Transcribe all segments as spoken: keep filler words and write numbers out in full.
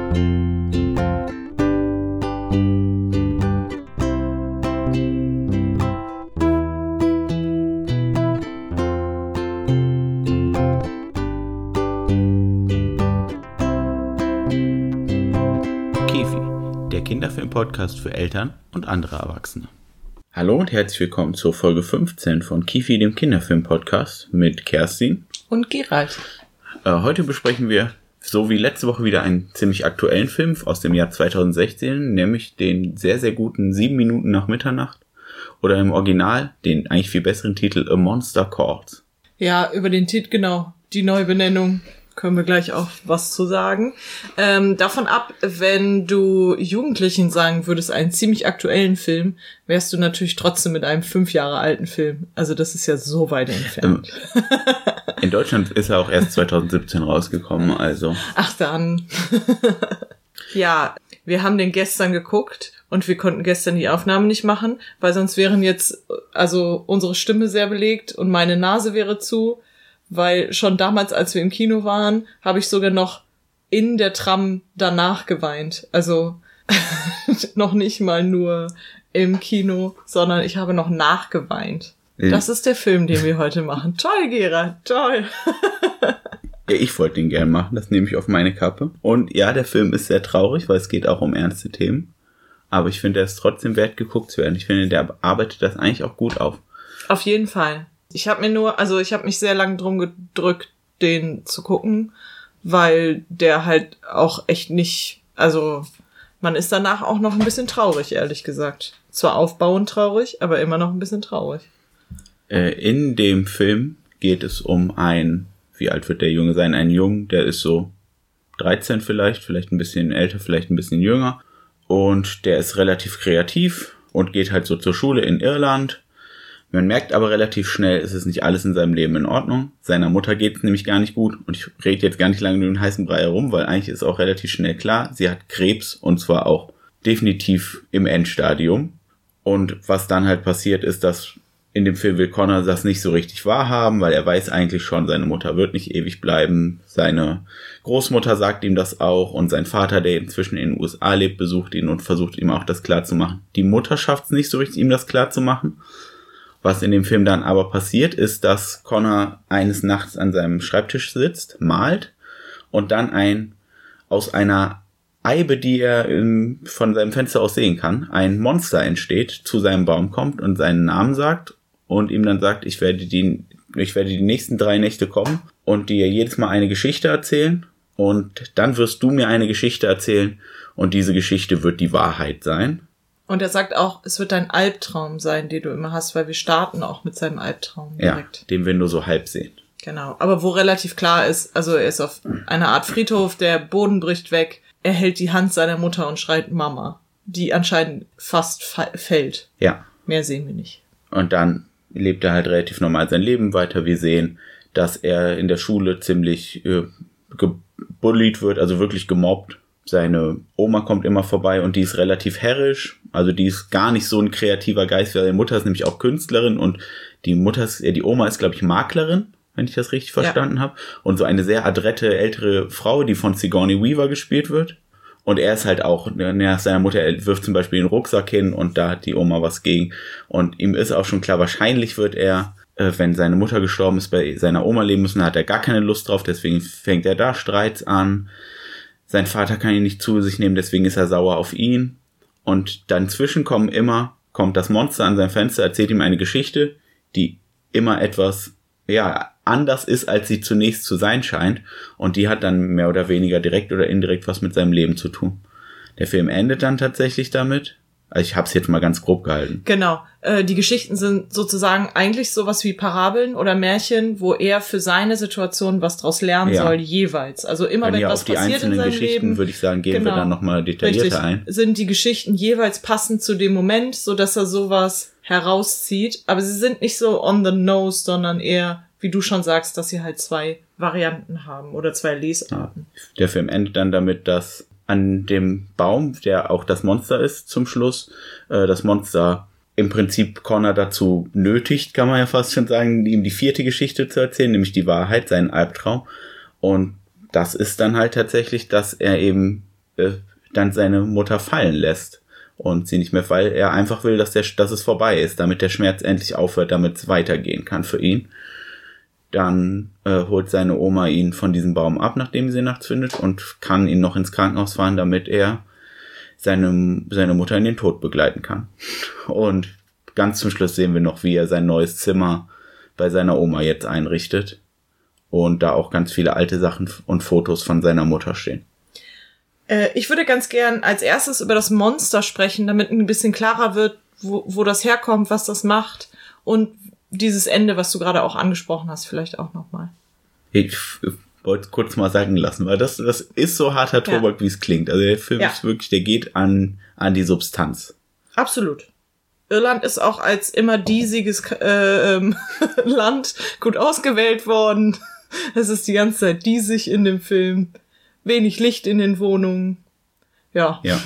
Kinderfilm-Podcast für Eltern und andere Erwachsene. Hallo und herzlich willkommen zur Folge fünfzehn von Kifi, dem Kinderfilm-Podcast mit Kerstin und Gerald. Äh, heute besprechen wir, so wie letzte Woche, wieder einen ziemlich aktuellen Film aus dem Jahr zweitausendsechzehn, nämlich den sehr, sehr guten Sieben Minuten nach Mitternacht oder im Original den eigentlich viel besseren Titel A Monster Calls. Ja, über den Titel, genau, die Neubenennung. Können wir gleich auch was zu sagen. Ähm, davon ab, wenn du Jugendlichen sagen würdest, einen ziemlich aktuellen Film, wärst du natürlich trotzdem mit einem fünf Jahre alten Film. Also das ist ja so weit entfernt. Ähm, in Deutschland ist er auch erst zweitausendsiebzehn rausgekommen, also. Ach dann. Ja, wir haben den gestern geguckt und wir konnten gestern die Aufnahme nicht machen, weil sonst wären jetzt, also unsere Stimme sehr belegt und meine Nase wäre zu. Weil schon damals, als wir im Kino waren, habe ich sogar noch in der Tram danach geweint. Also noch nicht mal nur im Kino, sondern ich habe noch nachgeweint. Ja. Das ist der Film, den wir heute machen. Toll, Gerard, toll. Ja, ich wollte den gern machen, das nehme ich auf meine Kappe. Und ja, der Film ist sehr traurig, weil es geht auch um ernste Themen. Aber ich finde, er ist trotzdem wert, geguckt zu werden. Ich finde, der arbeitet das eigentlich auch gut auf. Auf jeden Fall. Ich habe mir nur, also ich habe mich sehr lange drum gedrückt, den zu gucken, weil der halt auch echt nicht, also man ist danach auch noch ein bisschen traurig, ehrlich gesagt. Zwar aufbauend traurig, aber immer noch ein bisschen traurig. Äh, in dem Film geht es um ein, wie alt wird der Junge sein? Ein Jungen, der ist so dreizehn vielleicht, vielleicht ein bisschen älter, vielleicht ein bisschen jünger. Und der ist relativ kreativ und geht halt so zur Schule in Irland. Man merkt aber relativ schnell, es ist nicht alles in seinem Leben in Ordnung. Seiner Mutter geht es nämlich gar nicht gut. Und ich rede jetzt gar nicht lange um den heißen Brei herum, weil eigentlich ist auch relativ schnell klar, sie hat Krebs und zwar auch definitiv im Endstadium. Und was dann halt passiert ist, dass in dem Film will Connor das nicht so richtig wahrhaben, weil er weiß eigentlich schon, seine Mutter wird nicht ewig bleiben. Seine Großmutter sagt ihm das auch und sein Vater, der inzwischen in den U S A lebt, besucht ihn und versucht ihm auch das klarzumachen. Die Mutter schafft es nicht so richtig, ihm das klarzumachen. Was in dem Film dann aber passiert, ist, dass Connor eines Nachts an seinem Schreibtisch sitzt, malt und dann ein aus einer Eibe, die er im, von seinem Fenster aus sehen kann, ein Monster entsteht, zu seinem Baum kommt und seinen Namen sagt und ihm dann sagt, ich werde die, ich werde die nächsten drei Nächte kommen und dir jedes Mal eine Geschichte erzählen und dann wirst du mir eine Geschichte erzählen und diese Geschichte wird die Wahrheit sein. Und er sagt auch, es wird dein Albtraum sein, den du immer hast, weil wir starten auch mit seinem Albtraum direkt. Ja, den wir nur so halb sehen. Genau, aber wo relativ klar ist, also er ist auf einer Art Friedhof, der Boden bricht weg, er hält die Hand seiner Mutter und schreit Mama, die anscheinend fast fa- fällt. Ja. Mehr sehen wir nicht. Und dann lebt er halt relativ normal sein Leben weiter. Wir sehen, dass er in der Schule ziemlich äh, gebullied wird, also wirklich gemobbt. Seine Oma kommt immer vorbei und die ist relativ herrisch, also die ist gar nicht so ein kreativer Geist, weil seine Mutter ist nämlich auch Künstlerin und die Mutter ist, die Oma ist, glaube ich, Maklerin, wenn ich das richtig verstanden ja. habe. Und so eine sehr adrette ältere Frau, die von Sigourney Weaver gespielt wird. Und er ist halt auch, nach seiner Mutter, er wirft zum Beispiel den Rucksack hin und da hat die Oma was gegen. Und ihm ist auch schon klar, wahrscheinlich wird er, äh, wenn seine Mutter gestorben ist, bei seiner Oma leben müssen, hat er gar keine Lust drauf, deswegen fängt er da Streits an. Sein Vater kann ihn nicht zu sich nehmen, deswegen ist er sauer auf ihn. Und dann zwischen kommen immer, kommt das Monster an sein Fenster, erzählt ihm eine Geschichte, die immer etwas, ja, anders ist, als sie zunächst zu sein scheint. Und die hat dann mehr oder weniger direkt oder indirekt was mit seinem Leben zu tun. Der Film endet dann tatsächlich damit. Also ich habe es jetzt mal ganz grob gehalten. Genau. Äh, die Geschichten sind sozusagen eigentlich sowas wie Parabeln oder Märchen, wo er für seine Situation was draus lernen ja. soll, jeweils. Also immer wenn, wenn was passiert in seinem Leben. Auf die einzelnen Geschichten, würde ich sagen, gehen genau. wir dann nochmal detaillierter Richtig. ein. Sind die Geschichten jeweils passend zu dem Moment, so dass er sowas herauszieht. Aber sie sind nicht so on the nose, sondern eher, wie du schon sagst, dass sie halt zwei Varianten haben oder zwei Lesarten. Ja. Der Film endet dann damit, dass an dem Baum, der auch das Monster ist zum Schluss, äh, das Monster im Prinzip Connor dazu nötigt, kann man ja fast schon sagen, ihm die vierte Geschichte zu erzählen, nämlich die Wahrheit, seinen Albtraum. Und das ist dann halt tatsächlich, dass er eben äh, dann seine Mutter fallen lässt und sie nicht mehr, weil er einfach will, dass, der, dass es vorbei ist, damit der Schmerz endlich aufhört, damit es weitergehen kann für ihn. Dann äh, holt seine Oma ihn von diesem Baum ab, nachdem sie ihn nachts findet, und kann ihn noch ins Krankenhaus fahren, damit er seine, seine Mutter in den Tod begleiten kann. Und ganz zum Schluss sehen wir noch, wie er sein neues Zimmer bei seiner Oma jetzt einrichtet. Und da auch ganz viele alte Sachen und Fotos von seiner Mutter stehen. Äh, ich würde ganz gern als erstes über das Monster sprechen, damit ein bisschen klarer wird, wo, wo das herkommt, was das macht. Und dieses Ende, was du gerade auch angesprochen hast, vielleicht auch nochmal. Ich wollte es kurz mal sagen lassen, weil das, das ist so harter Tobak, ja. wie es klingt. Also der Film ja. ist wirklich, der geht an, an die Substanz. Absolut. Irland ist auch als immer diesiges äh, ähm, Land gut ausgewählt worden. Es ist die ganze Zeit diesig in dem Film. Wenig Licht in den Wohnungen. Ja. Ja.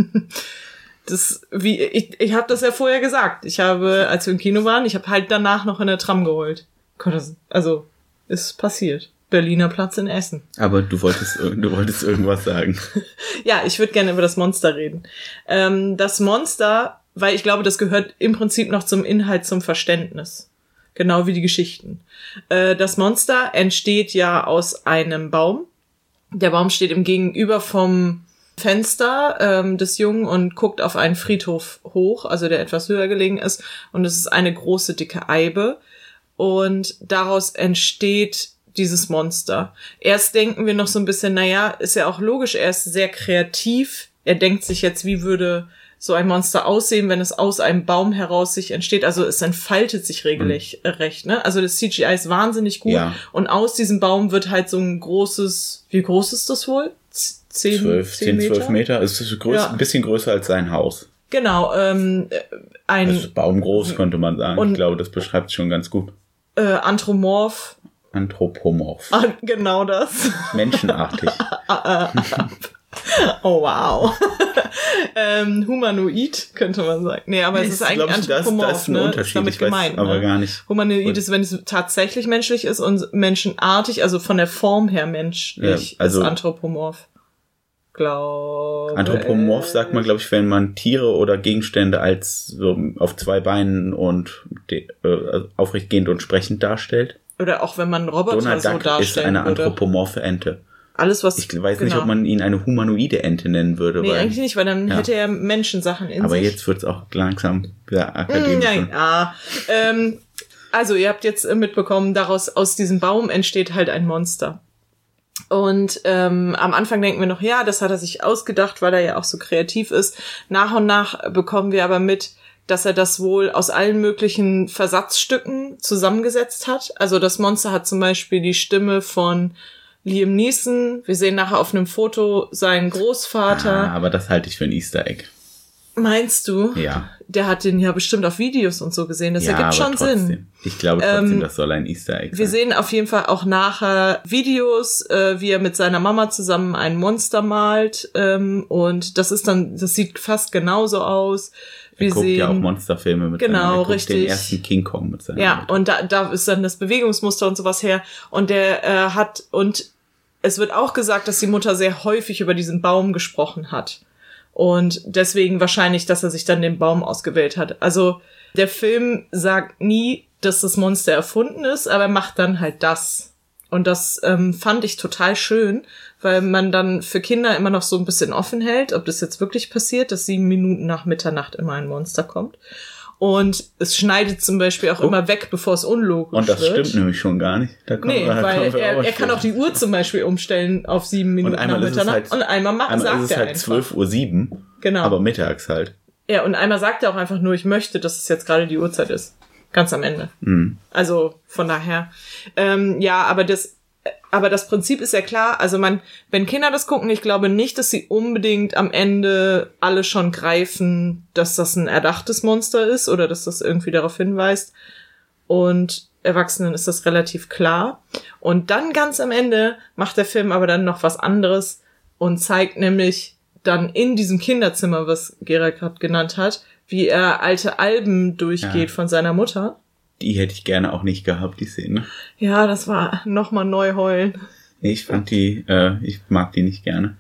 Das, wie, ich, ich habe das ja vorher gesagt. Ich habe, als wir im Kino waren, ich habe halt danach noch in der Tram geholt. Also, ist passiert. Berliner Platz in Essen. Aber du wolltest, du wolltest irgendwas sagen. Ja, ich würde gerne über das Monster reden. Ähm, das Monster, weil ich glaube, das gehört im Prinzip noch zum Inhalt, zum Verständnis. Genau wie die Geschichten. Äh, das Monster entsteht ja aus einem Baum. Der Baum steht im Gegenüber vom Fenster ähm, des Jungen und guckt auf einen Friedhof hoch, also der etwas höher gelegen ist. Und es ist eine große, dicke Eibe. Und daraus entsteht dieses Monster. Erst denken wir noch so ein bisschen, naja, ist ja auch logisch, er ist sehr kreativ. Er denkt sich jetzt, wie würde so ein Monster aussehen, wenn es aus einem Baum heraus sich entsteht. Also es entfaltet sich regelrecht, mhm. recht, ne? Also das C G I ist wahnsinnig gut. Ja. Und aus diesem Baum wird halt so ein großes, wie groß ist das wohl? Zehn, zwölf, zehn, zwölf Meter. Es ist größ, ja. ein bisschen größer als sein Haus. Genau, ähm, ein... Also baumgroß, könnte man sagen. Und ich glaube, das beschreibt es schon ganz gut. Äh, Anthropomorph. Anthropomorph. Ah, genau das. Menschenartig. Oh, wow. ähm, humanoid, könnte man sagen. Nee, aber es ist eigentlich Anthropomorph, das, das ist ein ne? Unterschied, ist damit ich weiß gemeint, aber ne? gar nicht. Humanoid und ist, wenn es tatsächlich menschlich ist, und menschenartig, also von der Form her menschlich, ja, also ist Anthropomorph. Glaube Anthropomorph sagt man, glaube ich, wenn man Tiere oder Gegenstände als so auf zwei Beinen und de, äh, aufrecht gehend und sprechend darstellt. Oder auch wenn man Roboter Donald so Duck darstellt. Ist eine anthropomorphe Ente. Alles, was... Ich weiß genau. nicht, ob man ihn eine humanoide Ente nennen würde. Nee, weil, eigentlich nicht, weil dann ja. hätte er Menschensachen in Aber sich. Aber jetzt wird's auch langsam wieder akademisch. Mm, ja, ähm, also ihr habt jetzt mitbekommen, daraus aus diesem Baum entsteht halt ein Monster. Und ähm, am Anfang denken wir noch, ja, das hat er sich ausgedacht, weil er ja auch so kreativ ist. Nach und nach bekommen wir aber mit, dass er das wohl aus allen möglichen Versatzstücken zusammengesetzt hat. Also das Monster hat zum Beispiel die Stimme von Liam Neeson. Wir sehen nachher auf einem Foto seinen Großvater. Ah, aber das halte ich für ein Easter Egg. Meinst du? Ja. Der hat den ja bestimmt auf Videos und so gesehen. Das ja, ergibt schon trotzdem. Sinn. Ich glaube trotzdem, ähm, das soll ein Easter Egg sein. Wir sehen auf jeden Fall auch nachher Videos, äh, wie er mit seiner Mama zusammen ein Monster malt. Ähm, und das ist dann, das sieht fast genauso aus. Wir er guckt sehen, ja auch Monsterfilme mit genau, seinem, er guckt richtig. den ersten King Kong mit seinem Ja, Mutter. und da, da ist dann das Bewegungsmuster und sowas her. Und der äh, hat, und es wird auch gesagt, dass die Mutter sehr häufig über diesen Baum gesprochen hat. Und deswegen wahrscheinlich, dass er sich dann den Baum ausgewählt hat. Also der Film sagt nie, dass das Monster erfunden ist, aber er macht dann halt das. Und das ähm, fand ich total schön, weil man dann für Kinder immer noch so ein bisschen offen hält, ob das jetzt wirklich passiert, dass sieben Minuten nach Mitternacht immer ein Monster kommt. Und es schneidet zum Beispiel auch oh. immer weg, bevor es unlogisch wird. Und das wird. Stimmt nämlich schon gar nicht. Da kommen nee, wir, weil er, er kann auch die Uhr zum Beispiel umstellen auf sieben Minuten nach Mitternacht. Halt, und einmal macht, einmal sagt ist es er halt einfach. zwölf Uhr sieben, genau. aber mittags halt. Ja, und einmal sagt er auch einfach nur, ich möchte, dass es jetzt gerade die Uhrzeit ist. Ganz am Ende. Mhm. Also von daher. Ähm, ja, aber das... Aber das Prinzip ist ja klar, also man, wenn Kinder das gucken, ich glaube nicht, dass sie unbedingt am Ende alle schon greifen, dass das ein erdachtes Monster ist oder dass das irgendwie darauf hinweist. Und Erwachsenen ist das relativ klar. Und dann ganz am Ende macht der Film aber dann noch was anderes und zeigt nämlich dann in diesem Kinderzimmer, was Gerald gerade genannt hat, wie er alte Alben durchgeht ja. von seiner Mutter. Die hätte ich gerne auch nicht gehabt, die Szene. Ja, das war nochmal neu heulen. Ich fand die, äh, ich mag die nicht gerne.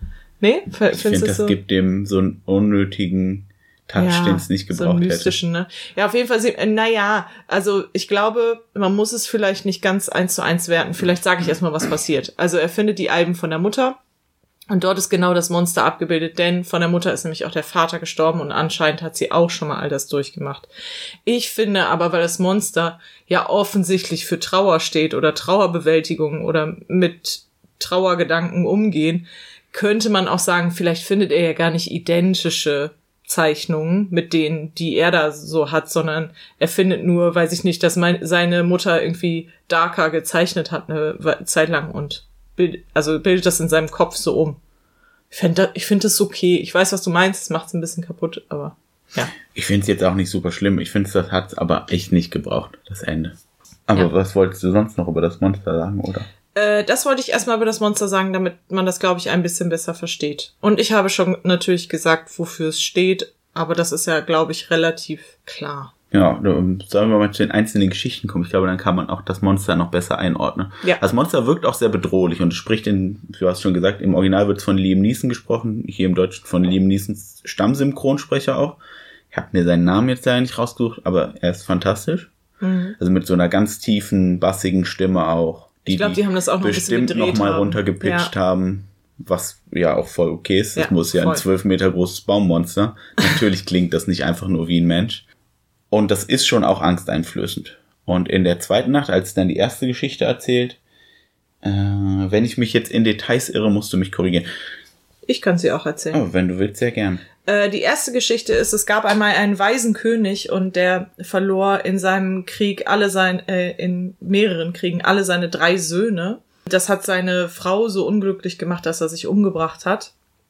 Nee? Ich finde, das so? gibt dem so einen unnötigen Touch, ja, den es nicht gebraucht so einen mystischen, hätte. Ne? Ja, auf jeden Fall, äh, naja, also ich glaube, man muss es vielleicht nicht ganz eins zu eins werten. Vielleicht sage ich erstmal, was passiert. Also er findet die Alben von der Mutter und dort ist genau das Monster abgebildet, denn von der Mutter ist nämlich auch der Vater gestorben und anscheinend hat sie auch schon mal all das durchgemacht. Ich finde aber, weil das Monster ja offensichtlich für Trauer steht oder Trauerbewältigung oder mit Trauergedanken umgehen, könnte man auch sagen, vielleicht findet er ja gar nicht identische Zeichnungen mit denen, die er da so hat, sondern er findet nur, weiß ich nicht, dass mein, seine Mutter irgendwie darker gezeichnet hat eine Zeit lang und bild, also bildet das in seinem Kopf so um. Ich finde ich finde das okay. Ich weiß, was du meinst, es macht es ein bisschen kaputt, aber ja. Ich finde es jetzt auch nicht super schlimm. Ich finde, das hat es aber echt nicht gebraucht, das Ende. Aber ja. Was wolltest du sonst noch über das Monster sagen, oder? Äh, das wollte ich erstmal über das Monster sagen, damit man das, glaube ich, ein bisschen besser versteht. Und ich habe schon natürlich gesagt, wofür es steht, aber das ist ja, glaube ich, relativ klar. Ja, sollen wir mal zu den einzelnen Geschichten kommen? Ich glaube, dann kann man auch das Monster noch besser einordnen. Ja. Das Monster wirkt auch sehr bedrohlich und spricht in, du hast schon gesagt, im Original wird es von Liam Neeson gesprochen, hier im Deutschen von Liam Neesons Stammsynchronsprecher auch. Ich habe mir seinen Namen jetzt leider nicht rausgesucht, aber er ist fantastisch. Mhm. Also mit so einer ganz tiefen, bassigen Stimme auch. Die, ich glaube, die haben das auch noch bestimmt ein bisschen noch mal haben. runtergepitcht ja. haben, was ja auch voll okay ist. Das ja, muss ja voll. Ein zwölf Meter großes Baummonster. Natürlich klingt das nicht einfach nur wie ein Mensch. Und das ist schon auch angsteinflößend. Und in der zweiten Nacht, als dann die erste Geschichte erzählt, äh, wenn ich mich jetzt in Details irre, musst du mich korrigieren. Ich kann sie auch erzählen. Oh, wenn du willst, sehr gern. Äh, die erste Geschichte ist, es gab einmal einen weisen König und der verlor in seinem Krieg alle sein, äh, in mehreren Kriegen alle seine drei Söhne. Das hat seine Frau so unglücklich gemacht, dass er sich umgebracht hat.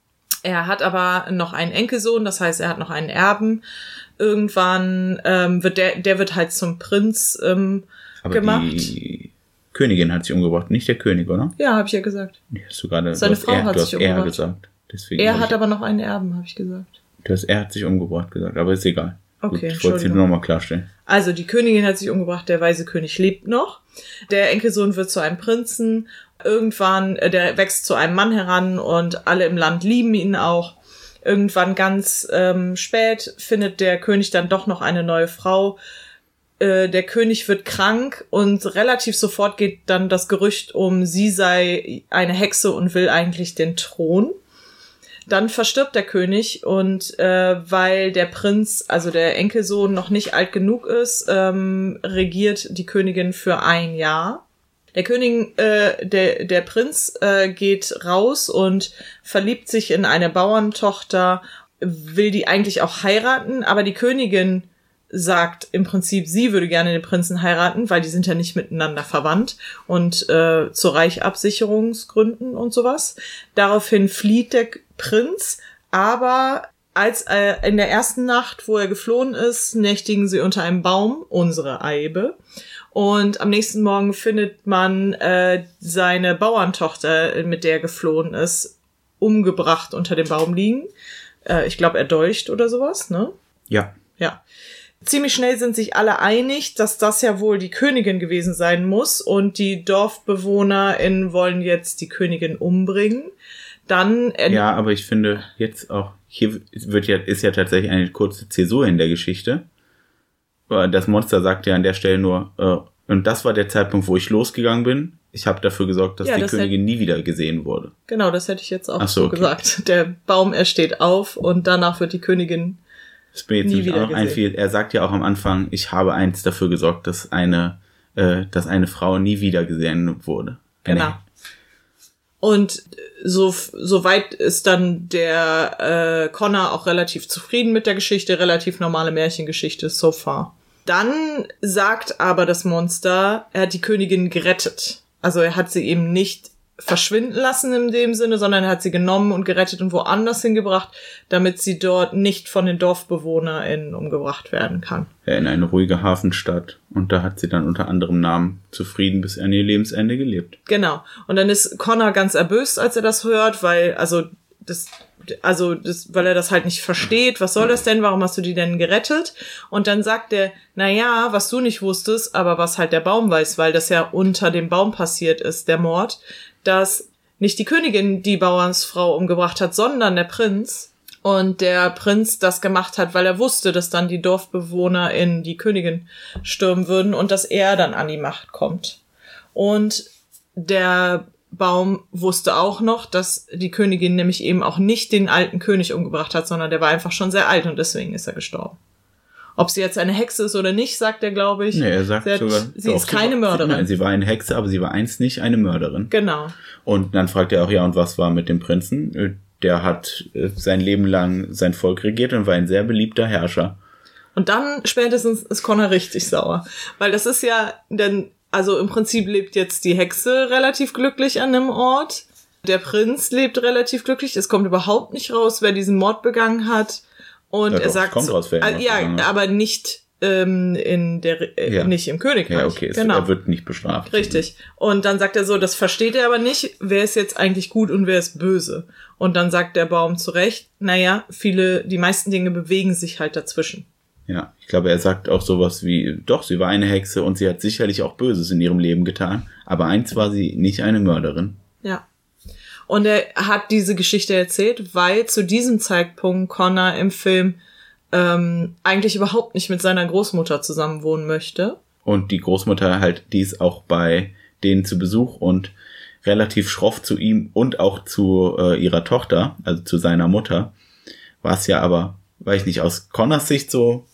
Er hat aber noch einen Enkelsohn, das heißt, er hat noch einen Erben. Irgendwann ähm, wird der, der wird halt zum Prinz ähm, aber gemacht. Die Königin hat sich umgebracht, nicht der König, oder? Ja, habe ich ja gesagt. Hast du gerade, Seine Frau er, hat sich umgebracht. Er gesagt. Deswegen er hat aber noch einen Erben, habe ich gesagt. Du hast, er hat sich umgebracht gesagt, aber ist egal. Okay, Gut, ich wollte es dir nur nochmal klarstellen. Also die Königin hat sich umgebracht, der weise König lebt noch. Der Enkelsohn wird zu einem Prinzen. Irgendwann, äh, der wächst zu einem Mann heran und alle im Land lieben ihn auch. Irgendwann ganz ähm, spät findet der König dann doch noch eine neue Frau. Äh, der König wird krank und relativ sofort geht dann das Gerücht um, sie sei eine Hexe und will eigentlich den Thron. Dann verstirbt der König und äh, weil der Prinz, also der Enkelsohn, noch nicht alt genug ist, ähm, regiert die Königin für ein Jahr. Der König, äh, der der Prinz äh, geht raus und verliebt sich in eine Bauerntochter, will die eigentlich auch heiraten, aber die Königin sagt im Prinzip, sie würde gerne den Prinzen heiraten, weil die sind ja nicht miteinander verwandt und äh, zu Reichabsicherungsgründen und sowas. Daraufhin flieht der Prinz, aber als äh, in der ersten Nacht, wo er geflohen ist, nächtigen sie unter einem Baum, unsere Eibe. Und am nächsten Morgen findet man äh, seine Bauerntochter, mit der er geflohen ist, umgebracht unter dem Baum liegen. Äh, ich glaube, erdolcht oder sowas, ne? Ja. Ja. Ziemlich schnell sind sich alle einig, dass das ja wohl die Königin gewesen sein muss und die DorfbewohnerInnen wollen jetzt die Königin umbringen. Dann ja, aber ich finde jetzt auch, hier wird ja, ist ja tatsächlich eine kurze Zäsur in der Geschichte. Das Monster sagt ja an der Stelle nur, äh, und das war der Zeitpunkt, wo ich losgegangen bin. Ich habe dafür gesorgt, dass ja, die das Königin hätte, nie wieder gesehen wurde. Genau, das hätte ich jetzt auch Ach so, so okay. gesagt. Der Baum, er steht auf und danach wird die Königin das bin jetzt nie wieder auch gesehen. Einfiel. Er sagt ja auch am Anfang, ich habe eins dafür gesorgt, dass eine, äh, dass eine Frau nie wieder gesehen wurde. Eine genau. Und so, so weit ist dann der äh, Connor auch relativ zufrieden mit der Geschichte, relativ normale Märchengeschichte so far. Dann sagt aber das Monster, er hat die Königin gerettet. Also er hat sie eben nicht verschwinden lassen in dem Sinne, sondern er hat sie genommen und gerettet und woanders hingebracht, damit sie dort nicht von den DorfbewohnerInnen umgebracht werden kann. Ja, in eine ruhige Hafenstadt. Und da hat sie dann unter anderem Namen zufrieden bis an ihr Lebensende gelebt. Genau. Und dann ist Connor ganz erböst, als er das hört, weil, also, das, also, das, weil er das halt nicht versteht. Was soll das denn? Warum hast du die denn gerettet? Und dann sagt er, na ja, was du nicht wusstest, aber was halt der Baum weiß, weil das ja unter dem Baum passiert ist, der Mord, dass nicht die Königin die Bauernsfrau umgebracht hat, sondern der Prinz. Und der Prinz das gemacht hat, weil er wusste, dass dann die Dorfbewohner in die Königin stürmen würden und dass er dann an die Macht kommt. Und der Baum wusste auch noch, dass die Königin nämlich eben auch nicht den alten König umgebracht hat, sondern der war einfach schon sehr alt und deswegen ist er gestorben. Ob sie jetzt eine Hexe ist oder nicht, sagt er, glaube ich. Nee, er sagt sie hat, sogar, sie doch, ist keine sie, Mörderin. Nein, sie war eine Hexe, aber sie war einst nicht eine Mörderin. Genau. Und dann fragt er auch, ja, und was war mit dem Prinzen? Der hat sein Leben lang sein Volk regiert und war ein sehr beliebter Herrscher. Und dann spätestens ist Connor richtig sauer. Weil das ist ja, denn, also im Prinzip lebt jetzt die Hexe relativ glücklich an einem Ort. Der Prinz lebt relativ glücklich. Es kommt überhaupt nicht raus, wer diesen Mord begangen hat. Und ja, er doch, sagt, kommt raus, wer äh, ja, aber nicht ähm, in der, äh, ja. nicht im Königreich. Ja, okay, genau. Er wird nicht bestraft. Richtig. Und dann sagt er so, das versteht er aber nicht, wer ist jetzt eigentlich gut und wer ist böse. Und dann sagt der Baum zu Recht, naja, viele, die meisten Dinge bewegen sich halt dazwischen. Ja, ich glaube, er sagt auch sowas wie, doch, sie war eine Hexe und sie hat sicherlich auch Böses in ihrem Leben getan, aber eins war sie nicht eine Mörderin. Ja. Und er hat diese Geschichte erzählt, weil zu diesem Zeitpunkt Connor im Film ähm, eigentlich überhaupt nicht mit seiner Großmutter zusammenwohnen möchte. Und die Großmutter halt, die ist auch bei denen zu Besuch und relativ schroff zu ihm und auch zu äh, ihrer Tochter, also zu seiner Mutter. Was ja aber, weiß ich nicht, aus Connors Sicht so,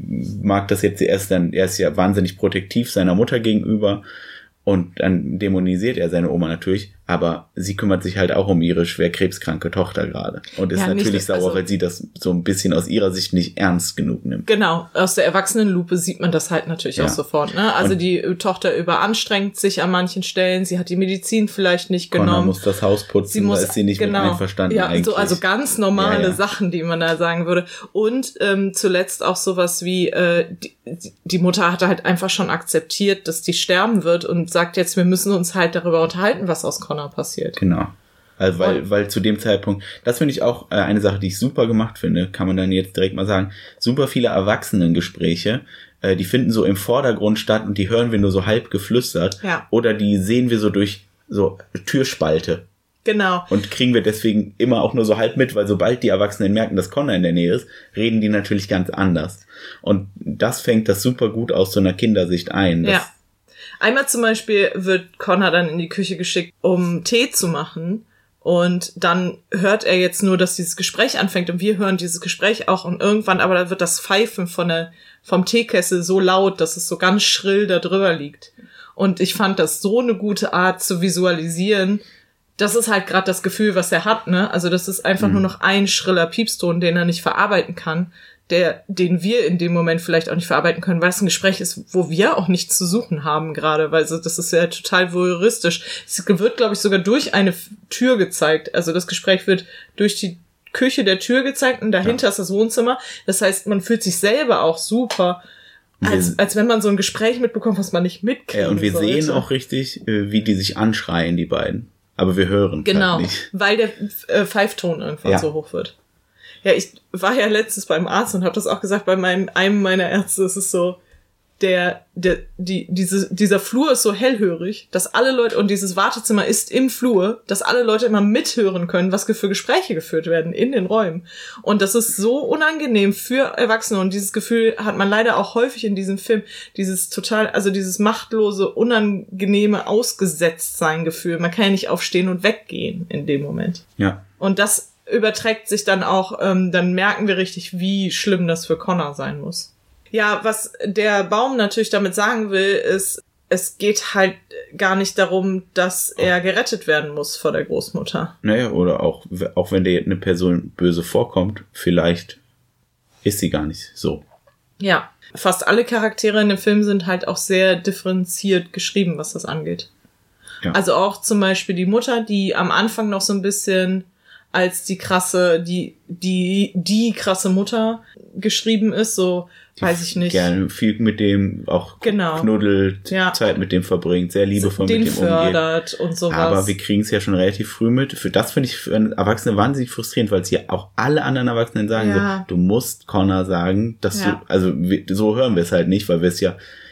mag das jetzt erst dann, er ist ja wahnsinnig protektiv seiner Mutter gegenüber und dann dämonisiert er seine Oma natürlich, aber sie kümmert sich halt auch um ihre schwer krebskranke Tochter gerade und ist Ja, natürlich nicht, sauer, also, weil sie das so ein bisschen aus ihrer Sicht nicht ernst genug nimmt. Genau, aus der Erwachsenenlupe sieht man das halt natürlich Ja. auch sofort. Ne? Also und die Tochter überanstrengt sich an manchen Stellen, sie hat die Medizin vielleicht nicht Connor genommen. muss das Haus putzen, sie muss, da ist sie nicht genau, mit einverstanden ja, eigentlich. So, also ganz normale ja, ja. Sachen, die man da sagen würde. Und ähm, zuletzt auch sowas wie, äh, die, die Mutter hatte halt einfach schon akzeptiert, dass die sterben wird und sagt jetzt, wir müssen uns halt darüber unterhalten, was aus Connor passiert. Genau. Also weil, weil zu dem Zeitpunkt, das finde ich auch äh, eine Sache, die ich super gemacht finde, kann man dann jetzt direkt mal sagen, super viele Erwachsenengespräche, äh, die finden so im Vordergrund statt und die hören wir nur so halb geflüstert. Ja. Oder die sehen wir so durch so Türspalte. Genau. Und kriegen wir deswegen immer auch nur so halb mit, weil sobald die Erwachsenen merken, dass Connor in der Nähe ist, reden die natürlich ganz anders. Und das fängt das super gut aus so einer Kindersicht ein. Ja. Einmal zum Beispiel wird Connor dann in die Küche geschickt, um Tee zu machen. Und dann hört er jetzt nur, dass dieses Gespräch anfängt und wir hören dieses Gespräch auch und irgendwann aber da wird das Pfeifen von der, vom Teekessel so laut, dass es so ganz schrill da drüber liegt. Und ich fand das so eine gute Art zu visualisieren. Das ist halt gerade das Gefühl, was er hat, ne? Also das ist einfach mhm. nur noch ein schriller Piepston, den er nicht verarbeiten kann, der, den wir in dem Moment vielleicht auch nicht verarbeiten können, weil es ein Gespräch ist, wo wir auch nichts zu suchen haben gerade, weil so, das ist ja total voyeuristisch. Es wird, glaube ich, sogar durch eine Tür gezeigt. Also das Gespräch wird durch die Küche der Tür gezeigt und dahinter ja. ist das Wohnzimmer. Das heißt, man fühlt sich selber auch super, als, als wenn man so ein Gespräch mitbekommt, was man nicht mitkriegt. Ja, und wir sollte. sehen auch richtig, wie die sich anschreien, die beiden. Aber wir hören genau, halt nicht. Weil der äh, Pfeifton irgendwann ja. so hoch wird. Ja, ich war ja letztens beim Arzt und habe das auch gesagt, bei meinem, einem meiner Ärzte ist es so, der, der, die, diese, dieser Flur ist so hellhörig, dass alle Leute, und dieses Wartezimmer ist im Flur, dass alle Leute immer mithören können, was für Gespräche geführt werden in den Räumen. Und das ist so unangenehm für Erwachsene und dieses Gefühl hat man leider auch häufig in diesem Film, dieses total, also dieses machtlose, unangenehme Ausgesetztsein-Gefühl. Man kann ja nicht aufstehen und weggehen in dem Moment. Ja. Und das überträgt sich dann auch, ähm, dann merken wir richtig, wie schlimm das für Connor sein muss. Ja, was der Baum natürlich damit sagen will, ist, es geht halt gar nicht darum, dass er gerettet werden muss vor der Großmutter. Naja, oder auch, auch wenn dir eine Person böse vorkommt, vielleicht ist sie gar nicht so. Ja, fast alle Charaktere in dem Film sind halt auch sehr differenziert geschrieben, was das angeht. Ja. Also auch zum Beispiel die Mutter, die am Anfang noch so ein bisschen als die krasse, die, die, die krasse Mutter geschrieben ist, so, die weiß ich nicht. Gerne viel mit dem auch genau. knuddelt, ja. Zeit mit dem verbringt, sehr liebevoll Den mit dem fördert umgeht. Und sowas. Aber wir kriegen es ja schon relativ früh mit. Für das finde ich für einen Erwachsenen wahnsinnig frustrierend, weil es hier auch alle anderen Erwachsenen sagen ja. so, du musst Connor sagen, dass ja. du, also wir, so hören wir es halt nicht, weil wir es ja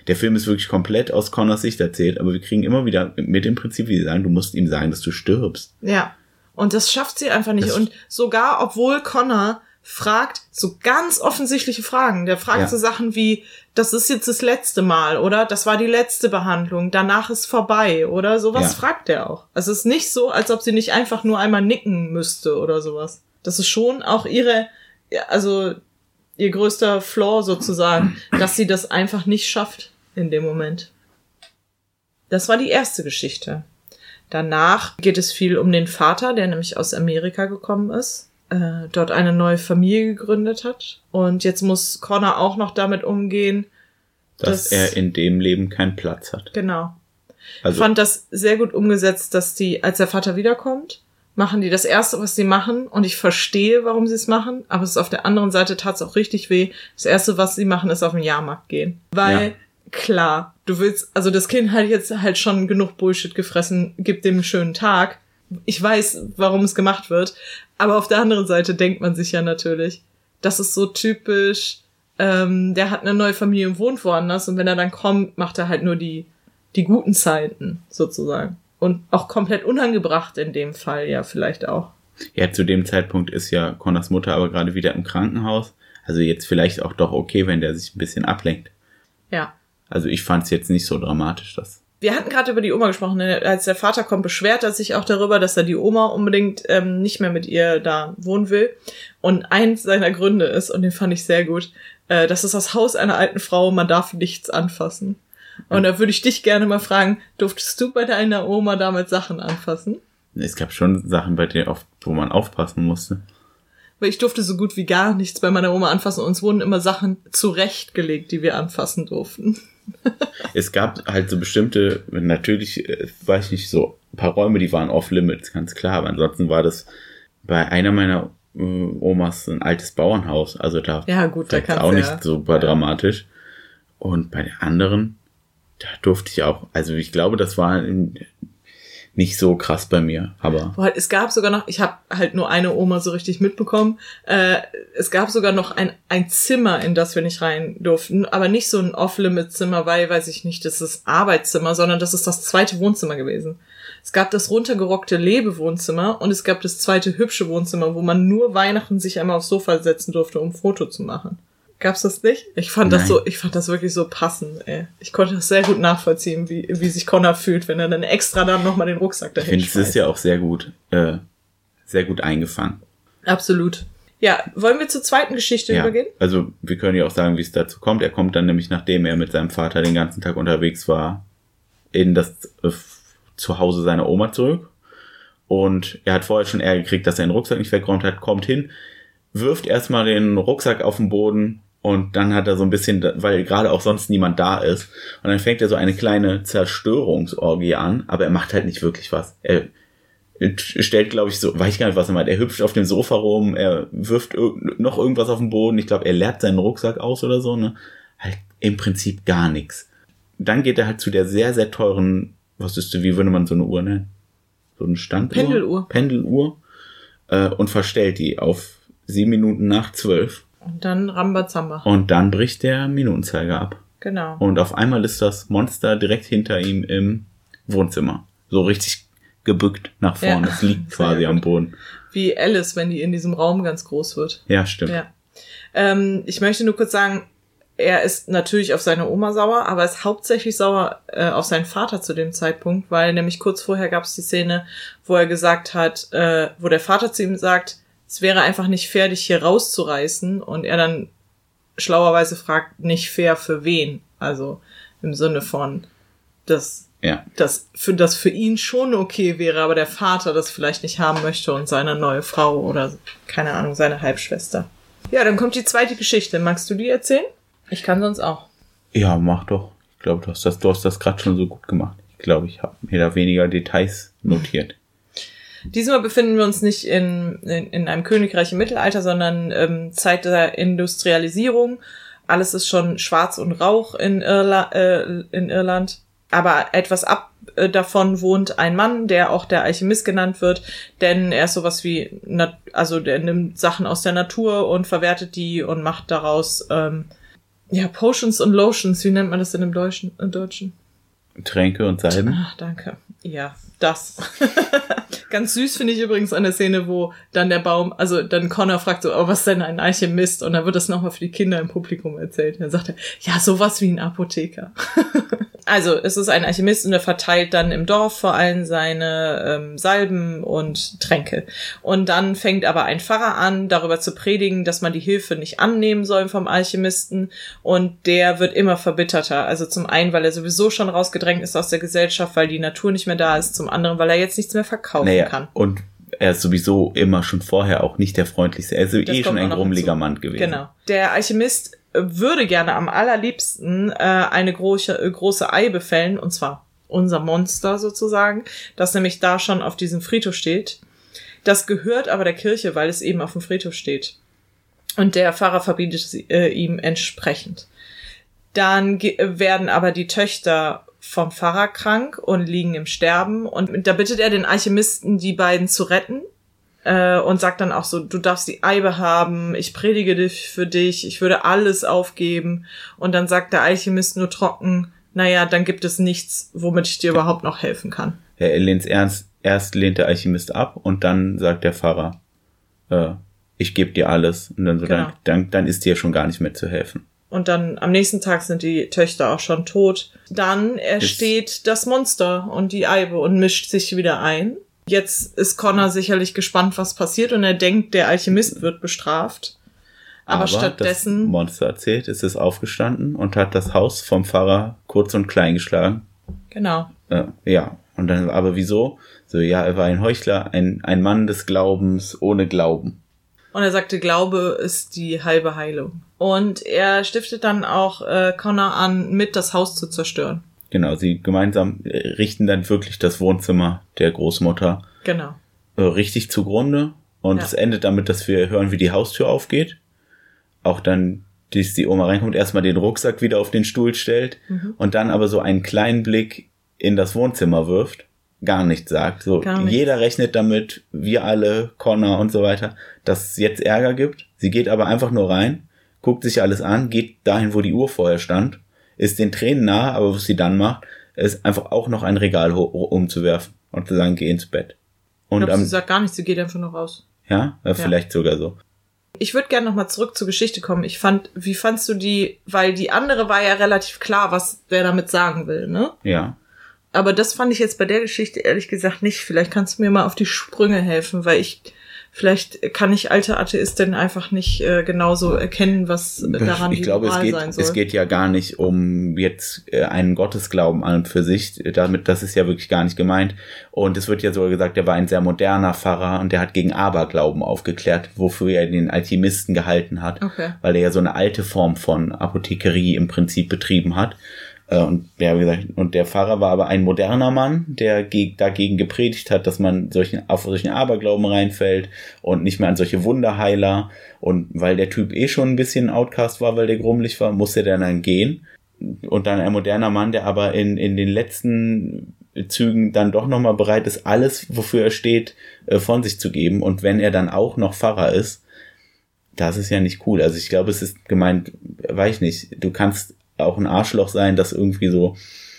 der Film ist wirklich komplett aus Connors Sicht erzählt, aber wir kriegen immer wieder mit dem Prinzip, wie sie sagen, du musst ihm sagen, dass du stirbst. Ja. Und das schafft sie einfach nicht. Das und sogar, obwohl Connor fragt so ganz offensichtliche Fragen. Der fragt ja. so Sachen wie, das ist jetzt das letzte Mal, oder? Das war die letzte Behandlung, danach ist vorbei, oder? Sowas ja. fragt er auch. Also es ist nicht so, als ob sie nicht einfach nur einmal nicken müsste oder sowas. Das ist schon auch ihre, also ihr größter Flaw sozusagen, dass sie das einfach nicht schafft in dem Moment. Das war die erste Geschichte. Danach geht es viel um den Vater, der nämlich aus Amerika gekommen ist. Äh, dort eine neue Familie gegründet hat. Und jetzt muss Connor auch noch damit umgehen, dass, dass er in dem Leben keinen Platz hat. Genau. Also, ich fand das sehr gut umgesetzt, dass die, als der Vater wiederkommt, machen die das Erste, was sie machen, und ich verstehe, warum sie es machen, aber es ist auf der anderen Seite tat's auch richtig weh. Das Erste, was sie machen, ist auf den Jahrmarkt gehen. Weil, ja. klar, du willst, also das Kind hat jetzt halt schon genug Bullshit gefressen, gib dem einen schönen Tag. Ich weiß, warum es gemacht wird. Aber auf der anderen Seite denkt man sich ja natürlich, das ist so typisch, ähm, der hat eine neue Familie und wohnt woanders, und wenn er dann kommt, macht er halt nur die die guten Zeiten, sozusagen. Und auch komplett unangebracht in dem Fall, ja, vielleicht auch. Ja, zu dem Zeitpunkt ist ja Connors Mutter aber gerade wieder im Krankenhaus. Also jetzt vielleicht auch doch okay, wenn der sich ein bisschen ablenkt. Ja. Also ich fand es jetzt nicht so dramatisch, dass... Wir hatten gerade über die Oma gesprochen. Als der Vater kommt, beschwert er sich auch darüber, dass er die Oma unbedingt ähm, nicht mehr mit ihr da wohnen will. Und eins seiner Gründe ist, und den fand ich sehr gut, äh, das ist das Haus einer alten Frau, man darf nichts anfassen. Und da würde ich dich gerne mal fragen, durftest du bei deiner Oma damals Sachen anfassen? Es gab schon Sachen, bei denen oft, wo man aufpassen musste. Weil ich durfte so gut wie gar nichts bei meiner Oma anfassen. Uns wurden immer Sachen zurechtgelegt, die wir anfassen durften. Es gab halt so bestimmte, natürlich, weiß ich nicht, so ein paar Räume, die waren off-limits, ganz klar. Aber ansonsten war das bei einer meiner äh, Omas ein altes Bauernhaus. Also da ja, gut, da war auch nicht ja. super ja. dramatisch. Und bei der anderen, da durfte ich auch, also ich glaube, das war in, nicht so krass bei mir, aber... Boah, es gab sogar noch, ich habe halt nur eine Oma so richtig mitbekommen, äh, es gab sogar noch ein ein Zimmer, in das wir nicht rein durften, aber nicht so ein Off-Limit-Zimmer, weil, weiß ich nicht, das ist Arbeitszimmer, sondern das ist das zweite Wohnzimmer gewesen. Es gab das runtergerockte Lebewohnzimmer und es gab das zweite hübsche Wohnzimmer, wo man nur Weihnachten sich einmal aufs Sofa setzen durfte, um ein Foto zu machen. Gab's das nicht? Ich fand Nein. das so, ich fand das wirklich so passend, ey. Ich konnte das sehr gut nachvollziehen, wie, wie sich Connor fühlt, wenn er dann extra dann nochmal den Rucksack dahin schmeißt. Ich finde, es ist ja auch sehr gut, äh, sehr gut eingefangen. Absolut. Ja, wollen wir zur zweiten Geschichte ja, übergehen? Also, wir können ja auch sagen, wie es dazu kommt. Er kommt dann nämlich, nachdem er mit seinem Vater den ganzen Tag unterwegs war, in das äh, Zuhause seiner Oma zurück. Und er hat vorher schon Ärger gekriegt, dass er den Rucksack nicht weggeräumt hat, kommt hin, wirft erstmal den Rucksack auf den Boden. Und dann hat er so ein bisschen, weil gerade auch sonst niemand da ist. Und dann fängt er so eine kleine Zerstörungsorgie an. Aber er macht halt nicht wirklich was. Er stellt, glaube ich, so, weiß ich gar nicht, was er meint. Er hüpft auf dem Sofa rum, er wirft noch irgendwas auf den Boden. Ich glaube, er leert seinen Rucksack aus oder so, ne? Halt im Prinzip gar nichts. Dann geht er halt zu der sehr, sehr teuren, was ist, wie würde man so eine Uhr nennen? So eine Standuhr? Pendeluhr. Pendeluhr. Äh, und verstellt die auf sieben Minuten nach zwölf. Und dann Rambazamba. Und dann bricht der Minutenzeiger ab. Genau. Und auf einmal ist das Monster direkt hinter ihm im Wohnzimmer. So richtig gebückt nach vorne. Ja, es liegt quasi am Boden. Wie Alice, wenn die in diesem Raum ganz groß wird. Ja, stimmt. Ja. Ähm, ich möchte nur kurz sagen, er ist natürlich auf seine Oma sauer, aber ist hauptsächlich sauer äh, auf seinen Vater zu dem Zeitpunkt, weil nämlich kurz vorher gab es die Szene, wo er gesagt hat, äh, wo der Vater zu ihm sagt, es wäre einfach nicht fair, dich hier rauszureißen. Und er dann schlauerweise fragt, nicht fair für wen? Also im Sinne von, dass, ja. dass für das für ihn schon okay wäre, aber der Vater das vielleicht nicht haben möchte und seine neue Frau oder, keine Ahnung, seine Halbschwester. Ja, dann kommt die zweite Geschichte. Magst du die erzählen? Ich kann sonst auch. Ja, mach doch. Ich glaube, du hast das, du hast das gerade schon so gut gemacht. Ich glaube, ich habe mir da weniger Details notiert. Diesmal befinden wir uns nicht in, in, in einem Königreich im Mittelalter, sondern ähm, Zeit der Industrialisierung. Alles ist schon schwarz und Rauch in, Irla, äh, in Irland. Aber etwas ab äh, davon wohnt ein Mann, der auch der Alchemist genannt wird, denn er ist sowas wie, Nat- also der nimmt Sachen aus der Natur und verwertet die und macht daraus ähm, Ja, Potions und Lotions, wie nennt man das denn im Deutschen? Im Deutschen? Tränke und Salben. Ach, danke. Ja, das. Ganz süß finde ich übrigens eine Szene, wo dann der Baum, also dann Connor fragt so, oh, was ist denn ein Alchemist? Und dann wird das nochmal für die Kinder im Publikum erzählt. Und dann sagt er, ja, sowas wie ein Apotheker. Also, es ist ein Alchemist und er verteilt dann im Dorf vor allem seine ähm, Salben und Tränke. Und dann fängt aber ein Pfarrer an, darüber zu predigen, dass man die Hilfe nicht annehmen soll vom Alchemisten. Und der wird immer verbitterter. Also zum einen, weil er sowieso schon rausgedrängt ist aus der Gesellschaft, weil die Natur nicht mehr da ist. Zum anderen, weil er jetzt nichts mehr verkaufen naja, kann. Und er ist sowieso immer schon vorher auch nicht der freundlichste. Er ist das eh schon ein grummeliger Mann gewesen. Genau. Der Alchemist würde gerne am allerliebsten äh, eine große, äh, große Ei befällen, und zwar unser Monster sozusagen, das nämlich da schon auf diesem Friedhof steht. Das gehört aber der Kirche, weil es eben auf dem Friedhof steht. Und der Pfarrer verbietet sie, äh, ihm entsprechend. Dann ge- werden aber die Töchter vom Pfarrer krank und liegen im Sterben. Und da bittet er den Alchemisten, die beiden zu retten. Und sagt dann auch so, du darfst die Eibe haben, ich predige dich für dich, ich würde alles aufgeben. Und dann sagt der Alchemist nur trocken, naja, dann gibt es nichts, womit ich dir überhaupt noch helfen kann. Ja, er lehnt's ernst, erst lehnt der Alchemist ab und dann sagt der Pfarrer, äh, ich gebe dir alles. Und dann so, genau. dann, dann, dann ist dir schon gar nicht mehr zu helfen. Und dann am nächsten Tag sind die Töchter auch schon tot. Dann entsteht ist das Monster und die Eibe und mischt sich wieder ein. Jetzt ist Connor sicherlich gespannt, was passiert, und er denkt, der Alchemist wird bestraft. Aber, Aber stattdessen... das Monster erzählt, ist es aufgestanden und hat das Haus vom Pfarrer kurz und klein geschlagen. Genau. Äh, ja, und dann, aber wieso? So, ja, er war ein Heuchler, ein, ein Mann des Glaubens ohne Glauben. Und er sagte, Glaube ist die halbe Heilung. Und er stiftet dann auch äh, Connor an, mit das Haus zu zerstören. Genau, sie gemeinsam richten dann wirklich das Wohnzimmer der Großmutter genau. äh, richtig zugrunde. Und ja. es endet damit, dass wir hören, wie die Haustür aufgeht. Auch dann, dass die Oma reinkommt, erstmal den Rucksack wieder auf den Stuhl stellt mhm. und dann aber so einen kleinen Blick in das Wohnzimmer wirft. Gar nichts sagt. So, Gar nichts. Jeder rechnet damit, wir alle, Connor und so weiter, dass es jetzt Ärger gibt. Sie geht aber einfach nur rein, guckt sich alles an, geht dahin, wo die Uhr vorher stand, ist den Tränen nahe, aber was sie dann macht, ist einfach auch noch ein Regal ho- umzuwerfen und zu sagen, geh ins Bett. Und ich glaube, am, sie sagt gar nichts, sie geht einfach nur raus. Ja? ja vielleicht ja. sogar so. Ich würde gerne nochmal zurück zur Geschichte kommen. Ich fand, wie fandst du die, weil die andere war ja relativ klar, was der damit sagen will, ne? Ja. Aber das fand ich jetzt bei der Geschichte ehrlich gesagt nicht. Vielleicht kannst du mir mal auf die Sprünge helfen, weil ich, vielleicht kann ich alte Atheistin einfach nicht äh, genauso erkennen, was daran ich die glaube, Moral es geht, sein soll. Es geht ja gar nicht um jetzt äh, einen Gottesglauben an und für sich. Damit, das ist ja wirklich gar nicht gemeint. Und es wird ja sogar gesagt, der war ein sehr moderner Pfarrer und der hat gegen Aberglauben aufgeklärt, wofür er den Alchemisten gehalten hat. Okay. Weil er ja so eine alte Form von Apothekerie im Prinzip betrieben hat. Und der, wie gesagt, und der Pfarrer war aber ein moderner Mann, der ge- dagegen gepredigt hat, dass man solchen, auf solchen Aberglauben reinfällt und nicht mehr an solche Wunderheiler. Und weil der Typ eh schon ein bisschen Outcast war, weil der grummelig war, musste der dann gehen. Und dann ein moderner Mann, der aber in, in den letzten Zügen dann doch nochmal bereit ist, alles, wofür er steht, von sich zu geben. Und wenn er dann auch noch Pfarrer ist, das ist ja nicht cool. Also ich glaube, es ist gemeint, weiß ich nicht, du kannst auch ein Arschloch sein, das irgendwie so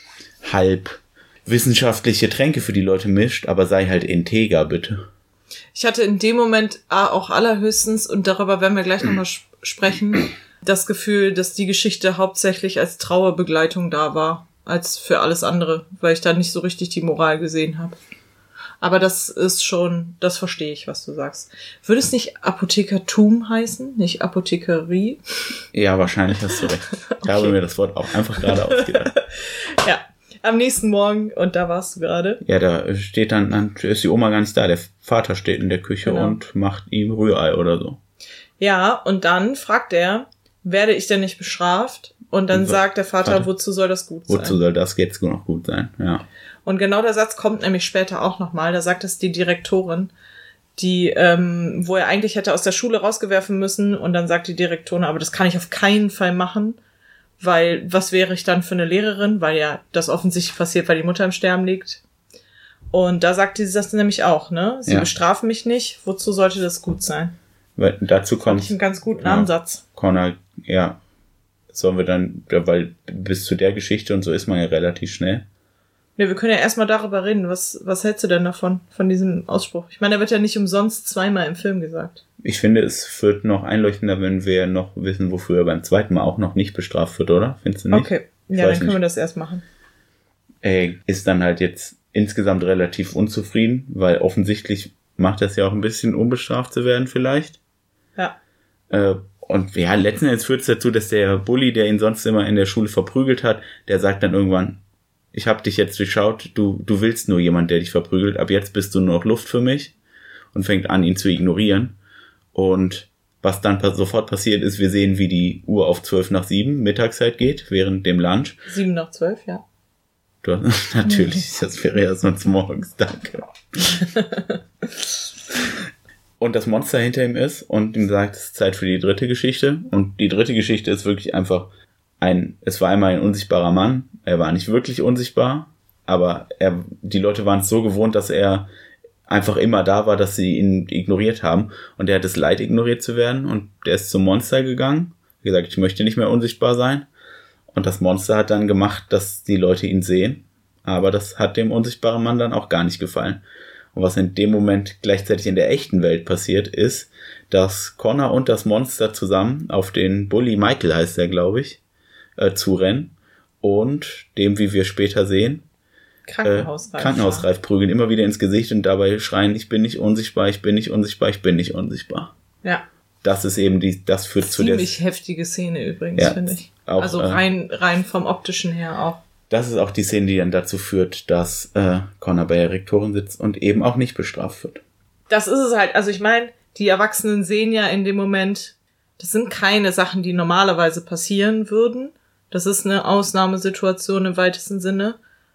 halb wissenschaftliche Tränke für die Leute mischt, aber sei halt integer, bitte. Ich hatte in dem Moment auch allerhöchstens, und darüber werden wir gleich nochmal sp- sprechen, das Gefühl, dass die Geschichte hauptsächlich als Trauerbegleitung da war, als für alles andere, weil ich da nicht so richtig die Moral gesehen habe. Aber das ist schon, das verstehe ich, was du sagst. Würde es nicht Apothekertum heißen, nicht Apothekerie? Ja, wahrscheinlich hast du recht. Ich okay. habe mir das Wort auch einfach gerade ausgedacht. Ja, am nächsten Morgen, und da warst du gerade. Ja, da steht dann, dann ist die Oma gar nicht da. Der Vater steht in der Küche genau. und macht ihm Rührei oder so. Ja, und dann fragt er, werde ich denn nicht bestraft? Und dann und so, sagt der Vater, Vater, wozu soll das gut sein? Wozu soll das jetzt noch gut sein, ja. Und genau der Satz kommt nämlich später auch nochmal. Da sagt es die Direktorin, die, ähm, wo er eigentlich hätte aus der Schule rausgewerfen müssen. Und dann sagt die Direktorin, aber das kann ich auf keinen Fall machen, weil was wäre ich dann für eine Lehrerin? Weil ja das offensichtlich passiert, weil die Mutter im Sterben liegt. Und da sagt sie das nämlich auch, ne? Sie ja. bestrafen mich nicht. Wozu sollte das gut sein? Weil dazu kommt. Fand ich einen ganz guten ja, Ansatz. Connor, ja. sollen wir dann, weil bis zu der Geschichte und so ist man ja relativ schnell. Ja, wir können ja erstmal darüber reden. Was, was hältst du denn davon, von diesem Ausspruch? Ich meine, der wird ja nicht umsonst zweimal im Film gesagt. Ich finde, es wird noch einleuchtender, wenn wir noch wissen, wofür er beim zweiten Mal auch noch nicht bestraft wird, oder? Findest du nicht? Okay, ja, dann können nicht. wir das erst machen. Er ist dann halt jetzt insgesamt relativ unzufrieden, weil offensichtlich macht das ja auch ein bisschen, unbestraft zu werden vielleicht. Ja. Äh, und ja, letzten Endes führt es dazu, dass der Bully, der ihn sonst immer in der Schule verprügelt hat, der sagt dann irgendwann, ich hab dich jetzt durchschaut, du, du willst nur jemand, der dich verprügelt, ab jetzt bist du nur noch Luft für mich, und fängt an, ihn zu ignorieren. Und was dann sofort passiert ist, wir sehen, wie die Uhr auf zwölf nach sieben Mittagszeit geht, während dem Lunch. Sieben nach zwölf, ja. Du, natürlich, das wäre ja sonst morgens, danke. Und das Monster hinter ihm ist und ihm sagt, es ist Zeit für die dritte Geschichte. Und die dritte Geschichte ist wirklich einfach ein, es war einmal ein unsichtbarer Mann. Er war nicht wirklich unsichtbar, aber er, die Leute waren es so gewohnt, dass er einfach immer da war, dass sie ihn ignoriert haben. Und er hat es leid, ignoriert zu werden. Und der ist zum Monster gegangen. Wie gesagt, ich möchte nicht mehr unsichtbar sein. Und das Monster hat dann gemacht, dass die Leute ihn sehen. Aber das hat dem unsichtbaren Mann dann auch gar nicht gefallen. Und was in dem Moment gleichzeitig in der echten Welt passiert, ist, dass Connor und das Monster zusammen auf den Bully, Michael heißt er, glaube ich, äh, zurennen. Und dem, wie wir später sehen, Krankenhausreif, äh, Krankenhausreif prügeln, immer wieder ins Gesicht und dabei schreien, ich bin nicht unsichtbar, ich bin nicht unsichtbar, ich bin nicht unsichtbar. Ja. Das ist eben die, das führt Ziemlich zu der... Ziemlich heftige Szene übrigens, ja, finde ich. Auch, also rein, rein vom optischen her auch. Das ist auch die Szene, die dann dazu führt, dass äh, Connor bei der Rektorin sitzt und eben auch nicht bestraft wird. Das ist es halt. Also ich meine, die Erwachsenen sehen ja in dem Moment, das sind keine Sachen, die normalerweise passieren würden. Das ist eine Ausnahmesituation im weitesten Sinne.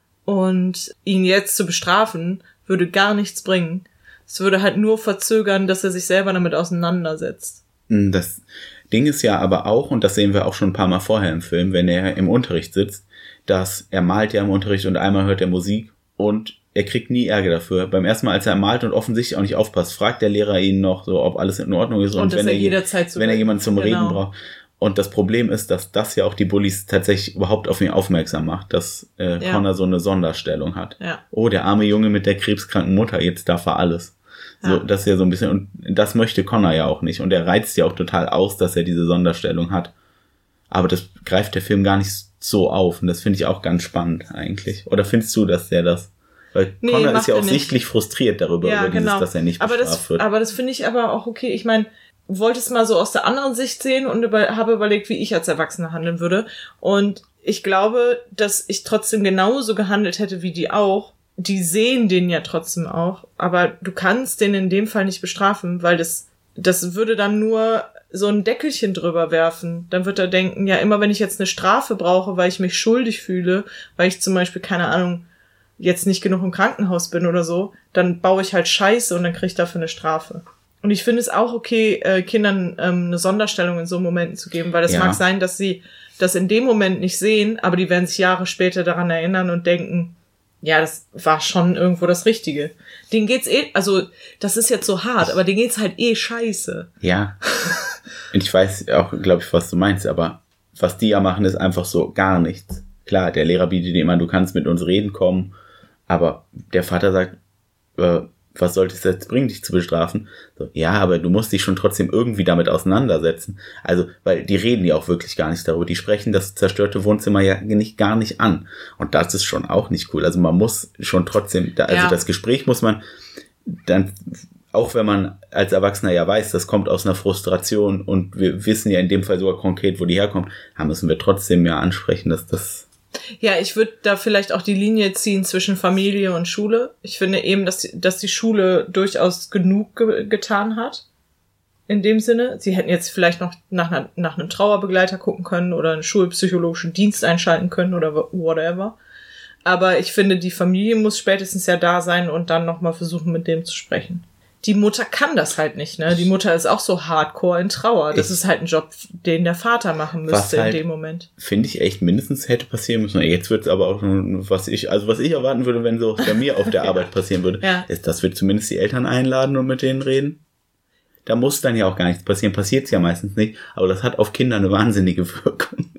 Und ihn jetzt zu bestrafen, würde gar nichts bringen. Es würde halt nur verzögern, dass er sich selber damit auseinandersetzt. Das Ding ist ja aber auch, und das sehen wir auch schon ein paar Mal vorher im Film, wenn er im Unterricht sitzt, dass er malt ja im Unterricht und einmal hört er Musik und er kriegt nie Ärger dafür. Beim ersten Mal, als er malt und offensichtlich auch nicht aufpasst, fragt der Lehrer ihn noch, so, ob alles in Ordnung ist. Und, und wenn, er, jederzeit so wenn er jemanden zum genau. Reden braucht. Und das Problem ist, dass das ja auch die Bullies tatsächlich überhaupt auf ihn aufmerksam macht, dass äh, ja. Connor so eine Sonderstellung hat. Ja. Oh, der arme Junge mit der krebskranken Mutter, jetzt darf er alles. Ja. So, das ist ja so ein bisschen, und das möchte Connor ja auch nicht. Und er reizt ja auch total aus, dass er diese Sonderstellung hat. Aber das greift der Film gar nicht so auf. Und das finde ich auch ganz spannend eigentlich. Oder findest du, dass der das... Weil nee, Connor ist ja auch sichtlich frustriert darüber, ja, über dieses, genau. dass er nicht bestraft aber das, wird. Aber das finde ich aber auch okay. Ich meine, wollte es mal so aus der anderen Sicht sehen und über, habe überlegt, wie ich als Erwachsener handeln würde. Und ich glaube, dass ich trotzdem genauso gehandelt hätte wie die auch. Die sehen den ja trotzdem auch. Aber du kannst den in dem Fall nicht bestrafen, weil das, das würde dann nur so ein Deckelchen drüber werfen. Dann wird er denken, ja, immer wenn ich jetzt eine Strafe brauche, weil ich mich schuldig fühle, weil ich zum Beispiel, keine Ahnung, jetzt nicht genug im Krankenhaus bin oder so, dann baue ich halt Scheiße und dann kriege ich dafür eine Strafe. Und ich finde es auch okay, äh, Kindern ähm, eine Sonderstellung in so Momenten zu geben, weil es ja. mag sein, dass sie das in dem Moment nicht sehen, aber die werden sich Jahre später daran erinnern und denken, ja, das war schon irgendwo das Richtige. Denen geht's eh, also das ist jetzt so hart, aber denen geht's halt eh scheiße. Ja. Und ich weiß auch, glaube ich, was du meinst, aber was die ja machen, ist einfach so gar nichts. Klar, der Lehrer bietet dir immer, du kannst mit uns reden kommen, aber der Vater sagt, äh, was sollte es jetzt bringen, dich zu bestrafen? So, ja, aber du musst dich schon trotzdem irgendwie damit auseinandersetzen. Also, weil die reden ja auch wirklich gar nicht darüber. Die sprechen das zerstörte Wohnzimmer ja nicht, gar nicht an. Und das ist schon auch nicht cool. Also man muss schon trotzdem, da, also ja. das Gespräch muss man dann, auch wenn man als Erwachsener ja weiß, das kommt aus einer Frustration und wir wissen ja in dem Fall sogar konkret, wo die herkommt, da müssen wir trotzdem ja ansprechen, dass das... Ja, ich würde da vielleicht auch die Linie ziehen zwischen Familie und Schule. Ich finde eben, dass die, dass die Schule durchaus genug ge- getan hat. In dem Sinne. Sie hätten jetzt vielleicht noch nach, einer, nach einem Trauerbegleiter gucken können oder einen schulpsychologischen Dienst einschalten können oder whatever. Aber ich finde, die Familie muss spätestens ja da sein und dann nochmal versuchen, mit dem zu sprechen. Die Mutter kann das halt nicht, ne? Die Mutter ist auch so hardcore in Trauer. Das ich, ist halt ein Job, den der Vater machen müsste halt, in dem Moment. Finde ich echt mindestens hätte passieren müssen. Jetzt wird es aber auch, was ich, also was ich erwarten würde, wenn so bei mir auf der Arbeit passieren würde, ja. ist, dass wir zumindest die Eltern einladen und mit denen reden. Da muss dann ja auch gar nichts passieren. Passiert es ja meistens nicht. Aber das hat auf Kinder eine wahnsinnige Wirkung.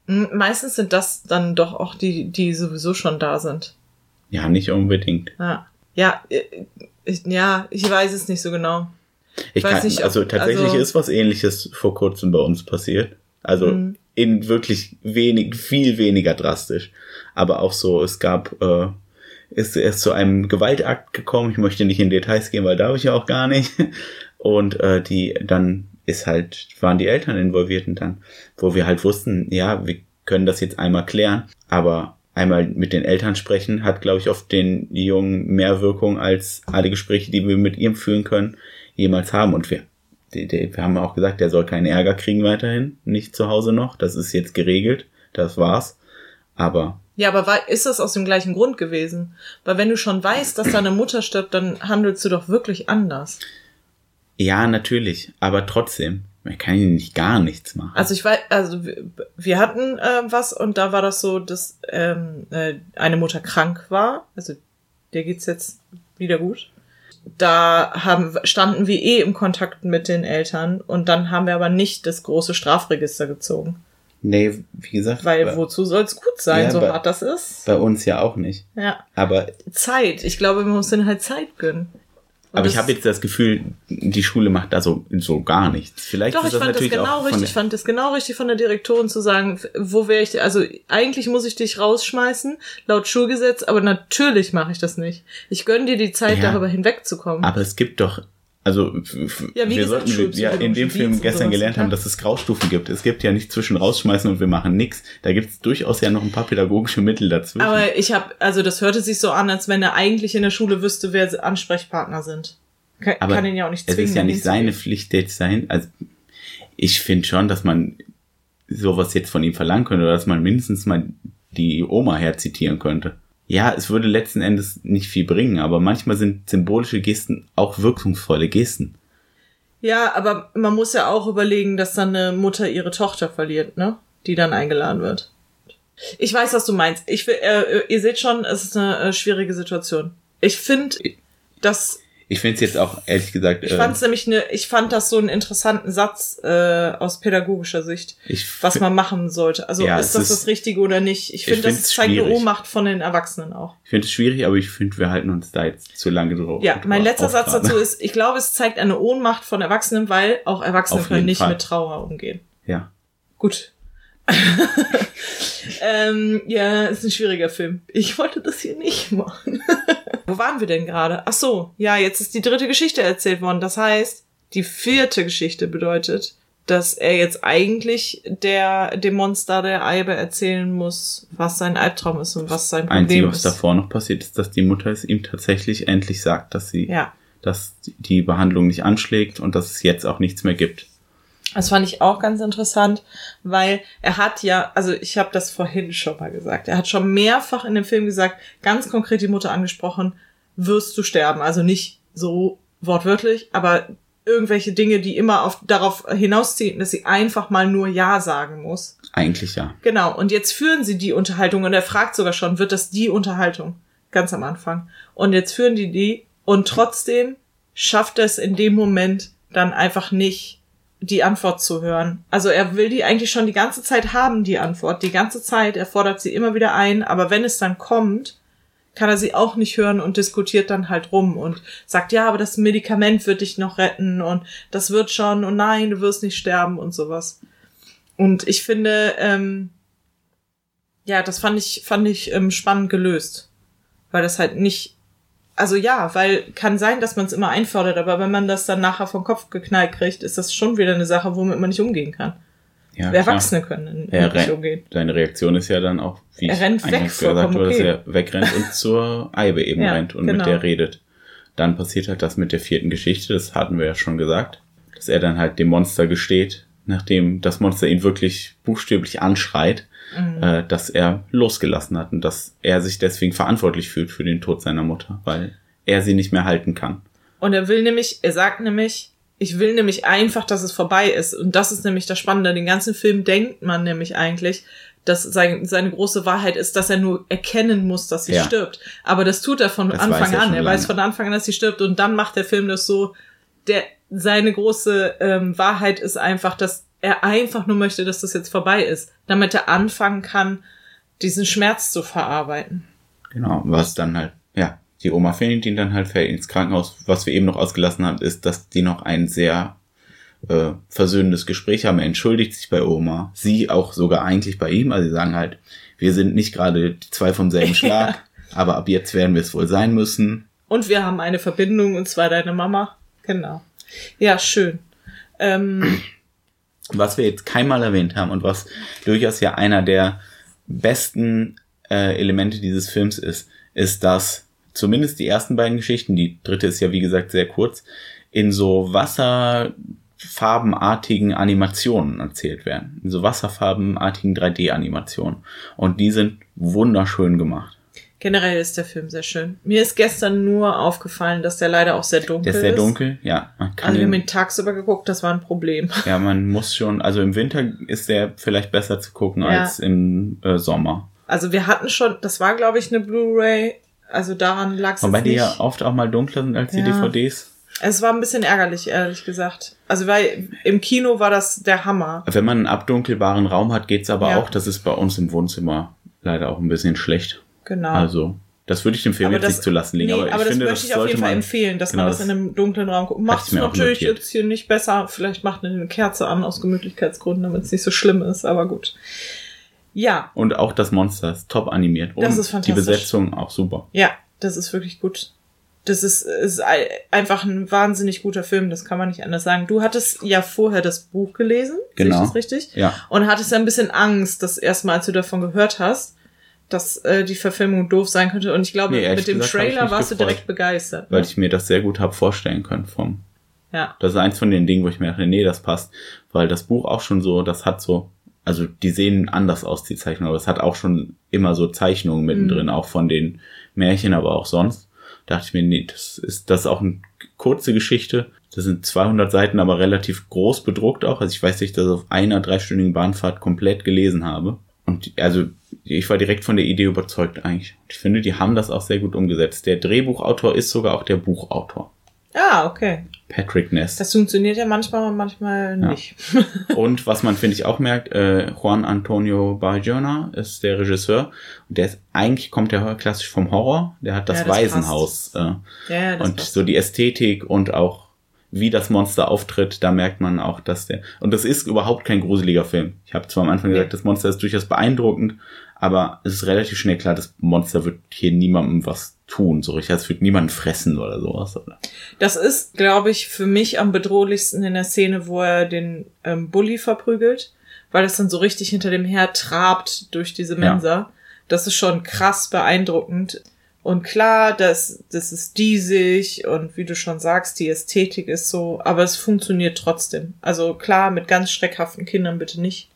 Meistens sind das dann doch auch die, die sowieso schon da sind. Ja, nicht unbedingt. Ja, ja, ich, ja, ich weiß es nicht so genau. Ich, ich weiß kann, nicht, ob, also tatsächlich also, ist was Ähnliches vor kurzem bei uns passiert. Also mh. in wirklich wenig, viel weniger drastisch. Aber auch so, es gab, äh, ist erst zu einem Gewaltakt gekommen. Ich möchte nicht in Details gehen, weil darf ich ja auch gar nicht. Und äh, die dann ist halt, waren die Eltern involviert und dann, wo wir halt wussten, ja, wir können das jetzt einmal klären, aber einmal mit den Eltern sprechen hat, glaube ich, auf den Jungen mehr Wirkung als alle Gespräche, die wir mit ihm führen können, jemals haben. Und wir, die, die, wir haben auch gesagt, der soll keinen Ärger kriegen weiterhin, nicht zu Hause noch. Das ist jetzt geregelt, das war's. Aber ja, aber war, ist das aus dem gleichen Grund gewesen? Weil wenn du schon weißt, dass deine Mutter stirbt, dann handelst du doch wirklich anders. Ja, natürlich, aber trotzdem, man kann ja nicht gar nichts machen. Also ich weiß, also wir, wir hatten äh, was und da war das so, dass ähm, äh, eine Mutter krank war, also der geht's jetzt wieder gut. Da haben standen wir eh im Kontakt mit den Eltern und dann haben wir aber nicht das große Strafregister gezogen. Nee, wie gesagt. Weil bei, wozu soll's gut sein, ja, so bei, hart das ist? Bei uns ja auch nicht. Ja. Aber Zeit, ich glaube, man muss denen halt Zeit gönnen. Und aber ich habe jetzt das Gefühl, die Schule macht da so, so gar nichts. Vielleicht Doch, ist ich das fand natürlich das genau auch richtig. Ich fand das genau richtig von der Direktorin zu sagen, wo wäre ich, also eigentlich muss ich dich rausschmeißen, laut Schulgesetz, aber natürlich mache ich das nicht. Ich gönne dir die Zeit, ja, darüber hinwegzukommen. Aber es gibt doch, also ja, wie wir gesagt, sollten ja in dem Film gestern gelernt haben, dass es Graustufen gibt. Es gibt ja nicht zwischen rausschmeißen und wir machen nichts. Da gibt es durchaus ja noch ein paar pädagogische Mittel dazwischen. Aber ich habe, also das hörte sich so an, als wenn er eigentlich in der Schule wüsste, wer Ansprechpartner sind. Kann, aber kann ihn ja auch nicht zwingen. Es ist ja nicht seine Pflicht jetzt sein. Also ich finde schon, dass man sowas jetzt von ihm verlangen könnte oder dass man mindestens mal die Oma herzitieren könnte. Ja, es würde letzten Endes nicht viel bringen, aber manchmal sind symbolische Gesten auch wirkungsvolle Gesten. Ja, aber man muss ja auch überlegen, dass dann eine Mutter ihre Tochter verliert, ne? Die dann eingeladen wird. Ich weiß, was du meinst. Ich will, äh, ihr seht schon, es ist eine äh, schwierige Situation. Ich finde, dass Ich finde es jetzt auch, ehrlich gesagt... Ich fand es äh, nämlich, ne, ich fand das so einen interessanten Satz äh, aus pädagogischer Sicht, was man machen sollte. Also ja, ist das ist, das Richtige oder nicht? Ich finde, das zeigt eine Ohnmacht von den Erwachsenen auch. Ich finde es schwierig, aber ich finde, wir halten uns da jetzt zu lange drauf. Ja, mein letzter Satz dazu ist, ich glaube, es zeigt eine Ohnmacht von Erwachsenen, weil auch Erwachsene können nicht Fall. mit Trauer umgehen. Ja. Gut. ähm, ja, ist ein schwieriger Film. Ich wollte das hier nicht machen. Wo waren wir denn gerade? Ach so, ja, jetzt ist die dritte Geschichte erzählt worden. Das heißt, die vierte Geschichte bedeutet, dass er jetzt eigentlich der dem Monster der Eibe erzählen muss, was sein Albtraum ist und was sein Problem Einzige, ist. was davor noch passiert, ist, dass die Mutter es ihm tatsächlich endlich sagt, dass sie, ja. dass die Behandlung nicht anschlägt und dass es jetzt auch nichts mehr gibt. Das fand ich auch ganz interessant, weil er hat ja, also ich habe das vorhin schon mal gesagt, er hat schon mehrfach in dem Film gesagt, ganz konkret die Mutter angesprochen, wirst du sterben. Also nicht so wortwörtlich, aber irgendwelche Dinge, die immer auf darauf hinausziehen, dass sie einfach mal nur Ja sagen muss. Eigentlich ja. Genau, und jetzt führen sie die Unterhaltung und er fragt sogar schon, wird das die Unterhaltung? Ganz am Anfang. Und jetzt führen die die und trotzdem schafft er es in dem Moment dann einfach nicht, die Antwort zu hören. Also er will die eigentlich schon die ganze Zeit haben, die Antwort. Die ganze Zeit, er fordert sie immer wieder ein, aber wenn es dann kommt, kann er sie auch nicht hören und diskutiert dann halt rum und sagt, ja, aber das Medikament wird dich noch retten und das wird schon und nein, du wirst nicht sterben und sowas. Und ich finde, ähm, ja, das fand ich, fand ich ähm, spannend gelöst. Weil das halt nicht, also ja, weil kann sein, dass man es immer einfordert, aber wenn man das dann nachher vom Kopf geknallt kriegt, ist das schon wieder eine Sache, womit man nicht umgehen kann. Ja, Erwachsene klar. können er nicht umgehen. Seine Reaktion ist ja dann auch, wie er rennt ich weg, gesagt habe, okay. dass er wegrennt und zur Eibe eben ja, rennt und genau. mit der redet. Dann passiert halt das mit der vierten Geschichte, das hatten wir ja schon gesagt, dass er dann halt dem Monster gesteht, nachdem das Monster ihn wirklich buchstäblich anschreit, mhm. äh, dass er losgelassen hat und dass er sich deswegen verantwortlich fühlt für den Tod seiner Mutter, weil er sie nicht mehr halten kann. Und er will nämlich, er sagt nämlich, ich will nämlich einfach, dass es vorbei ist. Und das ist nämlich das Spannende. Den ganzen Film denkt man nämlich eigentlich, dass sein, seine große Wahrheit ist, dass er nur erkennen muss, dass sie ja. stirbt. Aber das tut er von das Anfang an. Er lange. weiß von Anfang an, dass sie stirbt. Und dann macht der Film das so, der seine große ähm, Wahrheit ist einfach, dass er einfach nur möchte, dass das jetzt vorbei ist, damit er anfangen kann, diesen Schmerz zu verarbeiten. Genau, was dann halt, ja, die Oma findet ihn dann halt, fällt ins Krankenhaus. Was wir eben noch ausgelassen haben, ist, dass die noch ein sehr äh, versöhnendes Gespräch haben. Er entschuldigt sich bei Oma, sie auch sogar eigentlich bei ihm. Also sie sagen halt, wir sind nicht gerade die zwei vom selben Schlag, ja. aber ab jetzt werden wir es wohl sein müssen. Und wir haben eine Verbindung, und zwar deine Mama. Genau. Ja, schön. Ähm, was wir jetzt keinmal erwähnt haben und was durchaus ja einer der besten äh, Elemente dieses Films ist, ist, dass zumindest die ersten beiden Geschichten, die dritte ist ja wie gesagt sehr kurz, in so wasserfarbenartigen Animationen erzählt werden. In so wasserfarbenartigen drei D-Animationen. Und die sind wunderschön gemacht. Generell ist der Film sehr schön. Mir ist gestern nur aufgefallen, dass der leider auch sehr dunkel ist. Der ist sehr dunkel, ja. Man kann also wir haben ihn tagsüber geguckt, das war ein Problem. Ja, man muss schon, also im Winter ist der vielleicht besser zu gucken ja. als im äh, Sommer. Also wir hatten schon, das war glaube ich eine Blu-ray, also daran lag es nicht. Wobei die ja oft auch mal dunkler sind als die ja. D V Ds. Es war ein bisschen ärgerlich, ehrlich gesagt. Also weil im Kino war das der Hammer. Wenn man einen abdunkelbaren Raum hat, geht's aber ja. auch, das ist bei uns im Wohnzimmer leider auch ein bisschen schlecht. Genau. Also, das würde ich dem Film aber jetzt das, nicht zu lassen liegen. Nee, aber ich aber das finde, möchte das ich auf jeden Fall empfehlen, dass genau, man das in einem dunklen Raum guckt. Macht es natürlich jetzt hier nicht besser. Vielleicht macht man eine Kerze an aus Gemütlichkeitsgründen, damit es nicht so schlimm ist, aber gut. Ja. Und auch das Monster ist top animiert. Und das ist fantastisch. Die Besetzung auch super. Ja, das ist wirklich gut. Das ist, ist einfach ein wahnsinnig guter Film, das kann man nicht anders sagen. Du hattest ja vorher das Buch gelesen, genau. sehe ich das richtig? Ja. Und hattest ein bisschen Angst, dass erstmal, als du davon gehört hast, dass äh, die Verfilmung doof sein könnte. Und ich glaube, nee, mit dem gesagt, Trailer warst gefreut, du direkt begeistert. Weil ne? ich mir das sehr gut habe vorstellen können vom. Ja. Das ist eins von den Dingen, wo ich mir dachte, nee, das passt. Weil das Buch auch schon so, das hat so, also die sehen anders aus, die Zeichnungen, aber es hat auch schon immer so Zeichnungen mittendrin, mhm. auch von den Märchen, aber auch sonst. Da dachte ich mir, nee, das ist, das ist auch eine kurze Geschichte. Das sind zweihundert Seiten, aber relativ groß bedruckt auch. Also ich weiß nicht, dass ich das auf einer dreistündigen Bahnfahrt komplett gelesen habe. Und also ich war direkt von der Idee überzeugt eigentlich. Ich finde, die haben das auch sehr gut umgesetzt. Der Drehbuchautor ist sogar auch der Buchautor. Ah, okay. Patrick Ness. Das funktioniert ja manchmal und manchmal nicht. Ja. Und was man, finde ich, auch merkt, äh, Juan Antonio Bayona ist der Regisseur. Und der ist, eigentlich kommt der klassisch vom Horror. Der hat das, ja, das Waisenhaus. Äh, ja, ja, das und passt. so die Ästhetik und auch wie das Monster auftritt, da merkt man auch, dass der... Und das ist überhaupt kein gruseliger Film. Ich habe zwar am Anfang gesagt, das Monster ist durchaus beeindruckend, aber es ist relativ schnell klar, das Monster wird hier niemandem was tun. So richtig, es wird niemanden fressen oder sowas. Oder? Das ist, glaube ich, für mich am bedrohlichsten in der Szene, wo er den ähm, Bully verprügelt, weil das dann so richtig hinter dem her trabt durch diese Mensa. Ja. Das ist schon krass beeindruckend. Und klar, das, das ist diesig und wie du schon sagst, die Ästhetik ist so, aber es funktioniert trotzdem. Also klar, mit ganz schreckhaften Kindern bitte nicht.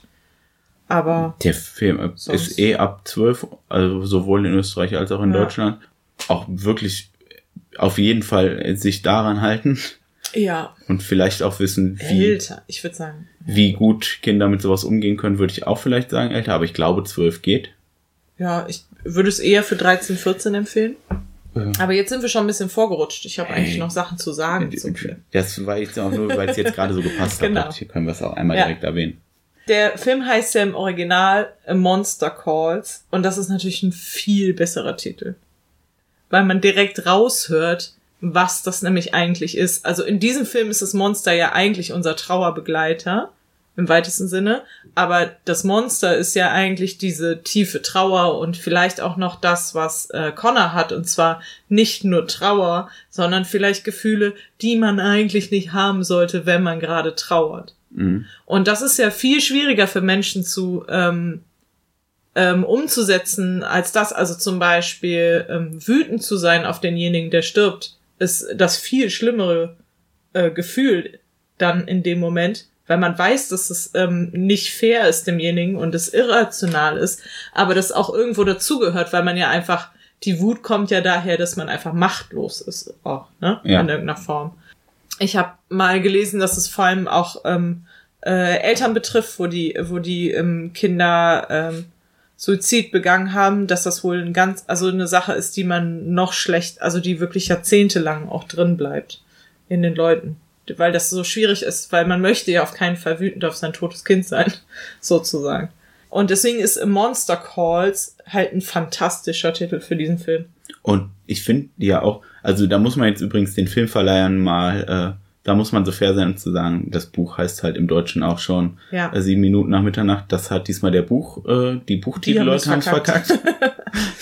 Aber der Film sonst. Ist eh ab zwölf, also sowohl in Österreich als auch in ja. Deutschland, auch wirklich auf jeden Fall sich daran halten. Ja. Und vielleicht auch wissen, wie, älter, ich würde sagen. wie gut Kinder mit sowas umgehen können, würde ich auch vielleicht sagen älter, aber ich glaube zwölf geht. Ja, ich würde es eher für dreizehn, vierzehn empfehlen. Ja. Aber jetzt sind wir schon ein bisschen vorgerutscht. Ich habe eigentlich noch Sachen zu sagen zum Film. Das war jetzt auch nur, weil es jetzt gerade so gepasst genau. hat. Hier können wir es auch einmal ja. direkt erwähnen. Der Film heißt ja im Original A Monster Calls. Und das ist natürlich ein viel besserer Titel. Weil man direkt raushört, was das nämlich eigentlich ist. Also in diesem Film ist das Monster ja eigentlich unser Trauerbegleiter. Im weitesten Sinne. Aber das Monster ist ja eigentlich diese tiefe Trauer und vielleicht auch noch das, was äh, Connor hat. Und zwar nicht nur Trauer, sondern vielleicht Gefühle, die man eigentlich nicht haben sollte, wenn man gerade trauert. Mhm. Und das ist ja viel schwieriger für Menschen zu ähm, ähm, umzusetzen als das. Also zum Beispiel ähm, wütend zu sein auf denjenigen, der stirbt, ist das viel schlimmere äh, Gefühl dann in dem Moment, weil man weiß, dass es ähm, nicht fair ist demjenigen und es irrational ist, aber das auch irgendwo dazugehört, weil man ja einfach, die Wut kommt ja daher, dass man einfach machtlos ist, auch, ne, ja. in irgendeiner Form. Ich habe mal gelesen, dass es vor allem auch ähm, äh, Eltern betrifft, wo die, wo die ähm, Kinder ähm, Suizid begangen haben, dass das wohl ein ganz, also eine Sache ist, die man noch schlecht, also die wirklich jahrzehntelang auch drin bleibt in den Leuten. weil das so schwierig ist, weil man möchte ja auf keinen Fall wütend auf sein totes Kind sein, sozusagen. Und deswegen ist Monster Calls halt ein fantastischer Titel für diesen Film. Und ich finde ja auch, also da muss man jetzt übrigens den Filmverleihern mal, äh, da muss man so fair sein, um zu sagen, das Buch heißt halt im Deutschen auch schon ja. äh, sieben Minuten nach Mitternacht. Das hat diesmal der Buch, äh, die Buchtitelleute haben es verkackt. verkackt.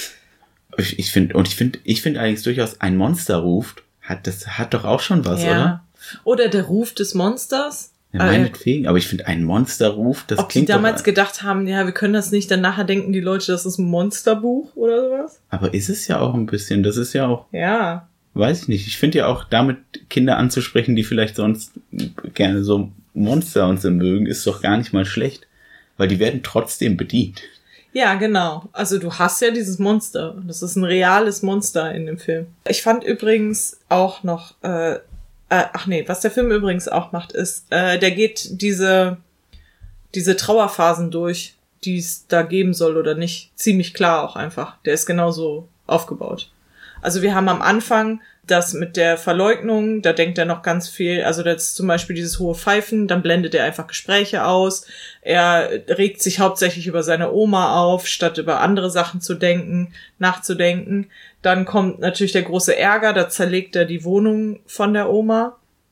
ich ich finde, und ich finde, ich finde eigentlich durchaus, ein Monster ruft, hat, das hat doch auch schon was, ja. oder? Oder der Ruf des Monsters. Ja, meinetwegen, aber ich finde, ein Monsterruf, das Ob klingt die damals doch, gedacht haben, ja, wir können das nicht, dann nachher denken die Leute, das ist ein Monsterbuch oder sowas. Aber ist es ja auch ein bisschen, das ist ja auch, ja, weiß ich nicht, ich finde ja auch damit Kinder anzusprechen, die vielleicht sonst gerne so Monster und so mögen, ist doch gar nicht mal schlecht, weil die werden trotzdem bedient. Ja, genau. Also du hast ja dieses Monster. Das ist ein reales Monster in dem Film. Ich fand übrigens auch noch, äh, äh, ach nee, was der Film übrigens auch macht, ist, äh, der geht diese, diese Trauerphasen durch, die es da geben soll oder nicht. Ziemlich klar auch einfach. Der ist genauso aufgebaut. Also wir haben am Anfang das mit der Verleugnung, da denkt er noch ganz viel, also das ist zum Beispiel dieses hohe Pfeifen, dann blendet er einfach Gespräche aus, er regt sich hauptsächlich über seine Oma auf, statt über andere Sachen zu denken, nachzudenken. Dann kommt natürlich der große Ärger, da zerlegt er die Wohnung von der Oma.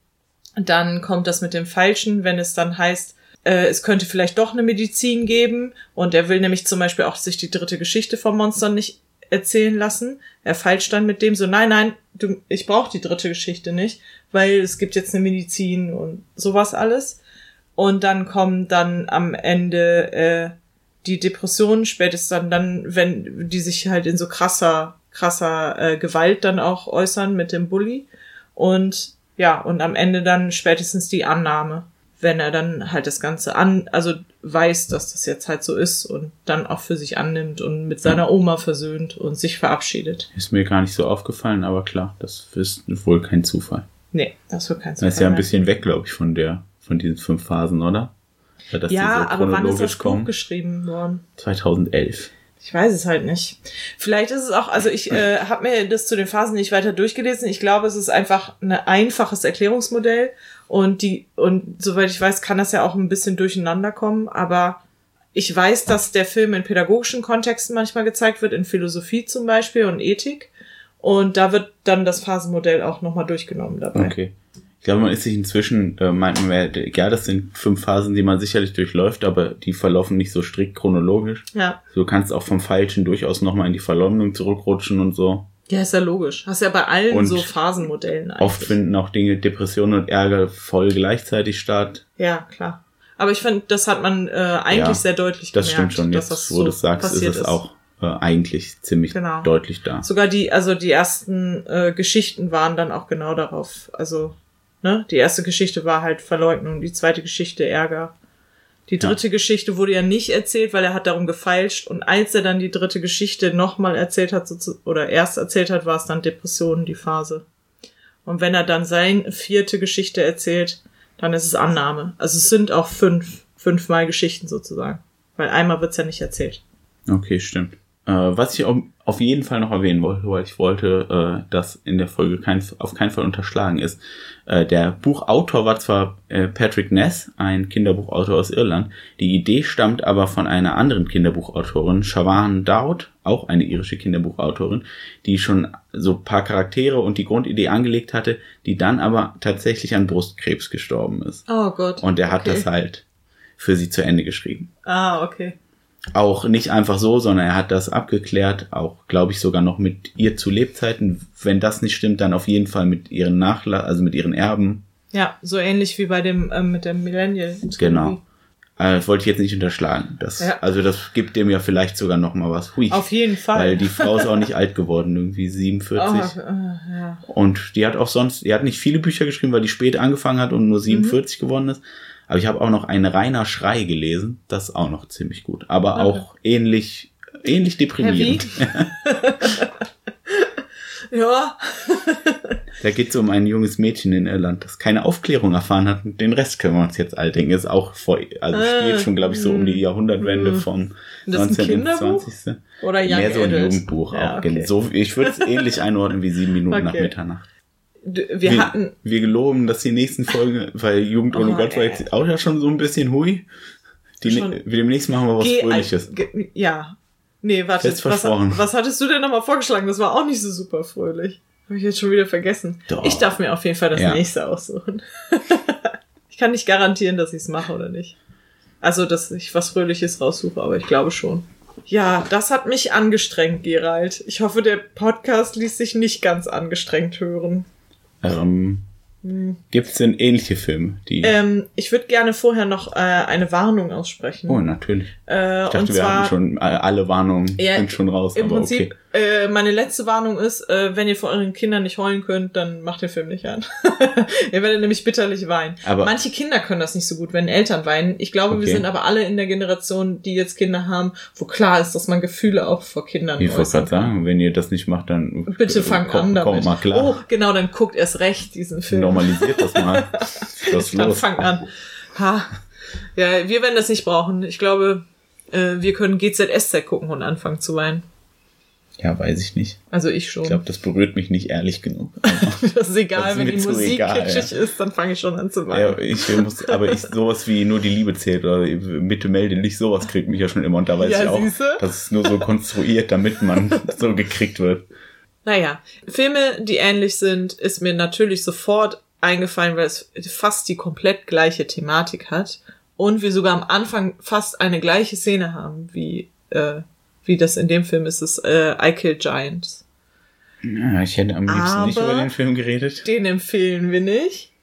Dann kommt das mit dem Falschen, wenn es dann heißt, äh, es könnte vielleicht doch eine Medizin geben, und er will nämlich zum Beispiel auch sich die dritte Geschichte vom Monster nicht erzählen lassen. Er feilscht dann mit dem so, nein, nein, du, ich brauche die dritte Geschichte nicht, weil es gibt jetzt eine Medizin und sowas alles. Und dann kommen dann am Ende äh, die Depressionen, spätestens dann, dann, wenn die sich halt in so krasser, krasser äh, Gewalt dann auch äußern mit dem Bully. Und ja, und am Ende dann spätestens die Annahme, wenn er dann halt das Ganze an, also weiß, dass das jetzt halt so ist und dann auch für sich annimmt und mit seiner Oma versöhnt und sich verabschiedet. Ist mir gar nicht so aufgefallen, aber klar, das ist wohl kein Zufall. Nee, das wird kein Zufall. Das ist ja ein bisschen weg, glaube ich, von der, von diesen fünf Phasen, oder? Ja, dass ja so aber wann ist das Buch geschrieben worden? zweitausendelf. Ich weiß es halt nicht. Vielleicht ist es auch, also ich äh, habe mir das zu den Phasen nicht weiter durchgelesen. Ich glaube, es ist einfach ein einfaches Erklärungsmodell. Und die, und soweit ich weiß, kann das ja auch ein bisschen durcheinander kommen, aber ich weiß, dass der Film in pädagogischen Kontexten manchmal gezeigt wird, in Philosophie zum Beispiel und Ethik, und da wird dann das Phasenmodell auch nochmal durchgenommen dabei. Okay. Ich glaube, man ist sich inzwischen, äh, meint man, ja, das sind fünf Phasen, die man sicherlich durchläuft, aber die verlaufen nicht so strikt chronologisch. Ja. Du kannst auch vom Falschen durchaus nochmal in die Verleumdung zurückrutschen und so. Ja, ist ja logisch. Hast ja bei allen und so Phasenmodellen eigentlich. Oft finden auch Dinge, Depressionen und Ärger voll gleichzeitig statt. Ja, klar. Aber ich finde, das hat man äh, eigentlich ja, sehr deutlich das gemerkt. Das stimmt schon. Jetzt, dass das wo so du es sagst, ist es ist. auch äh, eigentlich ziemlich genau. deutlich da. Sogar die, also die ersten äh, Geschichten waren dann auch genau darauf. Also, ne, die erste Geschichte war halt Verleugnung, die zweite Geschichte Ärger. Die dritte ja. Geschichte wurde ja nicht erzählt, weil er hat darum gefeilscht. Und als er dann die dritte Geschichte nochmal erzählt hat, so, oder erst erzählt hat, war es dann Depressionen, die Phase. Und wenn er dann seine vierte Geschichte erzählt, dann ist es Annahme. Also es sind auch fünf, fünfmal Geschichten sozusagen. Weil einmal wird's ja nicht erzählt. Okay, stimmt. Äh, was ich auf jeden Fall noch erwähnen wollte, weil ich wollte, äh, dass in der Folge kein, auf keinen Fall unterschlagen ist. Äh, der Buchautor war zwar äh, Patrick Ness, ein Kinderbuchautor aus Irland. Die Idee stammt aber von einer anderen Kinderbuchautorin, Siobhan Dowd, auch eine irische Kinderbuchautorin, die schon so ein paar Charaktere und die Grundidee angelegt hatte, die dann aber tatsächlich an Brustkrebs gestorben ist. Oh Gott. Und er hat okay. das halt für sie zu Ende geschrieben. Ah, okay. Auch nicht einfach so, sondern er hat das abgeklärt, auch, glaube ich, sogar noch mit ihr zu Lebzeiten. Wenn das nicht stimmt, dann auf jeden Fall mit ihren Nachlass, also mit ihren Erben. Ja, so ähnlich wie bei dem, ähm, mit dem Millennial. Genau. Äh, wollte ich jetzt nicht unterschlagen. Das, ja. Also das gibt dem ja vielleicht sogar noch mal was. Hui. Auf jeden Fall. Weil die Frau ist auch nicht alt geworden, irgendwie siebenundvierzig. Oh, äh, ja. Und die hat auch sonst, die hat nicht viele Bücher geschrieben, weil die spät angefangen hat und nur siebenundvierzig mhm. geworden ist. Aber ich habe auch noch einen Reiner Schrei gelesen. Das ist auch noch ziemlich gut. Aber okay. auch ähnlich, ähnlich deprimierend. Ja. Da geht es um ein junges Mädchen in Irland, das keine Aufklärung erfahren hat. Und den Rest können wir uns jetzt all denken. Ist auch vor, also äh, spielt schon, glaube ich, so um die Jahrhundertwende mh. vom neunzehnten bis zwanzigsten Oder Young Mehr so ein Adult. Jugendbuch Ja, auch. Okay. So, ich würde es ähnlich einordnen wie sieben Minuten okay. nach Mitternacht. wir, wir hatten... Wir geloben, dass die nächsten Folgen, weil Jugend ohne oh, Gott war jetzt auch ja schon so ein bisschen hui. Die schon, ne, demnächst machen wir was Geh, Fröhliches. Ge, ja. Nee, warte. Fest versprochen. Was, was hattest du denn nochmal vorgeschlagen? Das war auch nicht so super fröhlich. Habe ich jetzt schon wieder vergessen. Doch. Ich darf mir auf jeden Fall das ja. nächste aussuchen. Ich kann nicht garantieren, dass ich es mache oder nicht. Also, dass ich was Fröhliches raussuche, aber ich glaube schon. Ja, das hat mich angestrengt, Gerald. Ich hoffe, der Podcast ließ sich nicht ganz angestrengt hören. Ähm, hm. Gibt es denn ähnliche Filme? Die ähm, ich würde gerne vorher noch äh, eine Warnung aussprechen. Oh, natürlich. Äh, ich dachte, und wir zwar, haben schon, alle Warnungen ja, sind schon raus. Im aber Prinzip, okay. äh, meine letzte Warnung ist, äh, wenn ihr vor euren Kindern nicht heulen könnt, dann macht den Film nicht an. Ihr werdet nämlich bitterlich weinen. Aber manche Kinder können das nicht so gut, wenn Eltern weinen. Ich glaube, okay. wir sind aber alle in der Generation, die jetzt Kinder haben, wo klar ist, dass man Gefühle auch vor Kindern Ich wollte gerade sagen, wenn ihr das nicht macht, dann bitte fangt komm, an damit. Kommt mal klar. Oh, genau, dann guckt erst recht diesen Film. Normalisiert das mal. Was dann los? fangt an. Ha. Ja, wir werden das nicht brauchen. Ich glaube, äh, wir können G Z S Z gucken und anfangen zu weinen. Ja, weiß ich nicht. Also ich schon. Ich glaube, das berührt mich nicht ehrlich genug. Das ist egal, das ist wenn die Musik egal, kitschig ja. ist, dann fange ich schon an zu weinen. Ja, ich muss, aber ich sowas wie nur die Liebe zählt oder Bitte melde dich, sowas kriegt mich ja schon immer und da weiß ja, ich auch, siehste? das ist nur so konstruiert, damit man so gekriegt wird. Naja, Filme, die ähnlich sind, ist mir natürlich sofort eingefallen, weil es fast die komplett gleiche Thematik hat und wir sogar am Anfang fast eine gleiche Szene haben, wie äh, wie das in dem Film ist, ist äh, I Kill Giants. Ja, ich hätte am liebsten Aber nicht über den Film geredet. Den empfehlen wir nicht,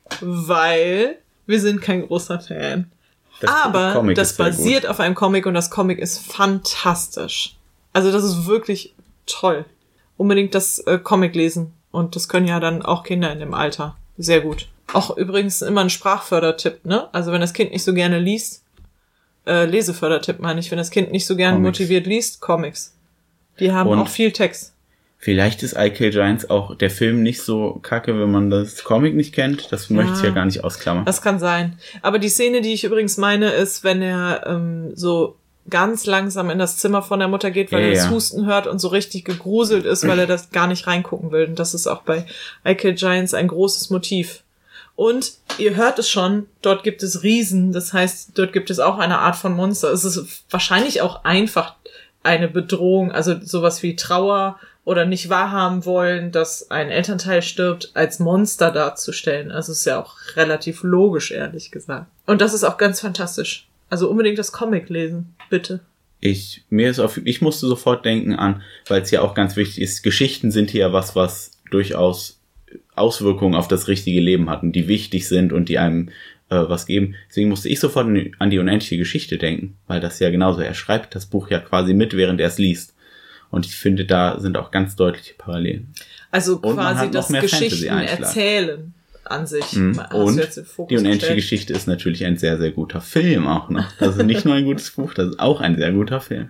weil wir sind kein großer Fan. Das Aber das basiert auf einem Comic und das Comic ist fantastisch. Also das ist wirklich toll. Unbedingt das äh, Comic lesen und das können ja dann auch Kinder in dem Alter. Sehr gut. Auch übrigens immer ein Sprachfördertipp, ne? Also wenn das Kind nicht so gerne liest, äh, Lesefördertipp meine ich, wenn das Kind nicht so gerne Comics. motiviert liest, Comics. Die haben und auch viel Text. Vielleicht ist I Kill Giants auch der Film nicht so kacke, wenn man das Comic nicht kennt. Das ja, möchte ich ja gar nicht ausklammern. Das kann sein. Aber die Szene, die ich übrigens meine, ist, wenn er ähm, so ganz langsam in das Zimmer von der Mutter geht, weil ja, er das ja. Husten hört und so richtig gegruselt ist, weil er das gar nicht reingucken will. Und das ist auch bei I Kill Giants ein großes Motiv. Und ihr hört es schon, dort gibt es Riesen, das heißt, dort gibt es auch eine Art von Monster. Es ist wahrscheinlich auch einfach eine Bedrohung, also sowas wie Trauer oder nicht wahrhaben wollen, dass ein Elternteil stirbt, als Monster darzustellen. Also es ist ja auch relativ logisch, ehrlich gesagt. Und das ist auch ganz fantastisch. Also unbedingt das Comic lesen, bitte. Ich, mir ist auf, ich musste sofort denken an, weil es ja auch ganz wichtig ist, Geschichten sind hier ja was, was durchaus Auswirkungen auf das richtige Leben hatten, die wichtig sind und die einem äh, was geben. Deswegen musste ich sofort an die unendliche Geschichte denken, weil das ja genauso, er schreibt das Buch ja quasi mit, während er es liest. Und ich finde, da sind auch ganz deutliche Parallelen. Also und quasi das Geschichten erzählen an sich. Mhm. Und die unendliche gestellt. Geschichte ist natürlich ein sehr, sehr guter Film auch noch. Also nicht nur ein gutes Buch, das ist auch ein sehr guter Film.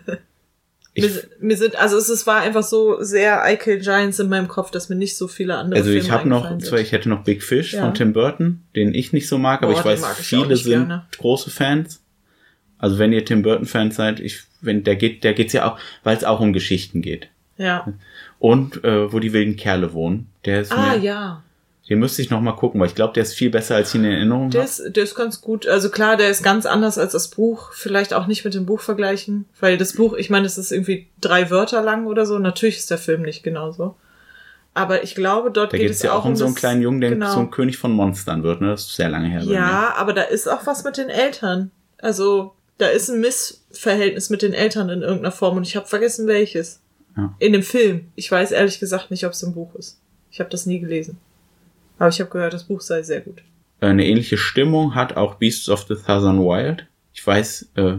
Mir, mir sind, also es, es war einfach so sehr I Kill Giants in meinem Kopf, dass mir nicht so viele andere also Filme ich habe noch, zwar ich hätte noch Big Fish ja. von Tim Burton, den ich nicht so mag, aber Boah, ich weiß, ich viele sind gerne. große Fans. Also wenn ihr Tim Burton Fans seid, ich, wenn der geht, der geht's ja auch, weil es auch um Geschichten geht. Ja. Und äh, wo die wilden Kerle wohnen, der ist ah mir, ja. Den müsste ich noch mal gucken, weil ich glaube, der ist viel besser, als ich ihn in Erinnerung der habe. Ist, der ist ganz gut. Also klar, der ist ganz anders als das Buch. Vielleicht auch nicht mit dem Buch vergleichen. Weil das Buch, ich meine, das ist irgendwie drei Wörter lang oder so. Natürlich ist der Film nicht genauso. Aber ich glaube, dort da geht es ja auch um so einen das, kleinen Jungen, der genau. so ein König von Monstern wird. Ne? Das ist sehr lange her. Ja, aber da ist auch was mit den Eltern. Also da ist ein Missverhältnis mit den Eltern in irgendeiner Form. Und ich habe vergessen, welches. Ja. In dem Film. Ich weiß ehrlich gesagt nicht, ob es im Buch ist. Ich habe das nie gelesen. Aber ich habe gehört, das Buch sei sehr gut. Eine ähnliche Stimmung hat auch Beasts of the Southern Wild. Ich weiß, äh,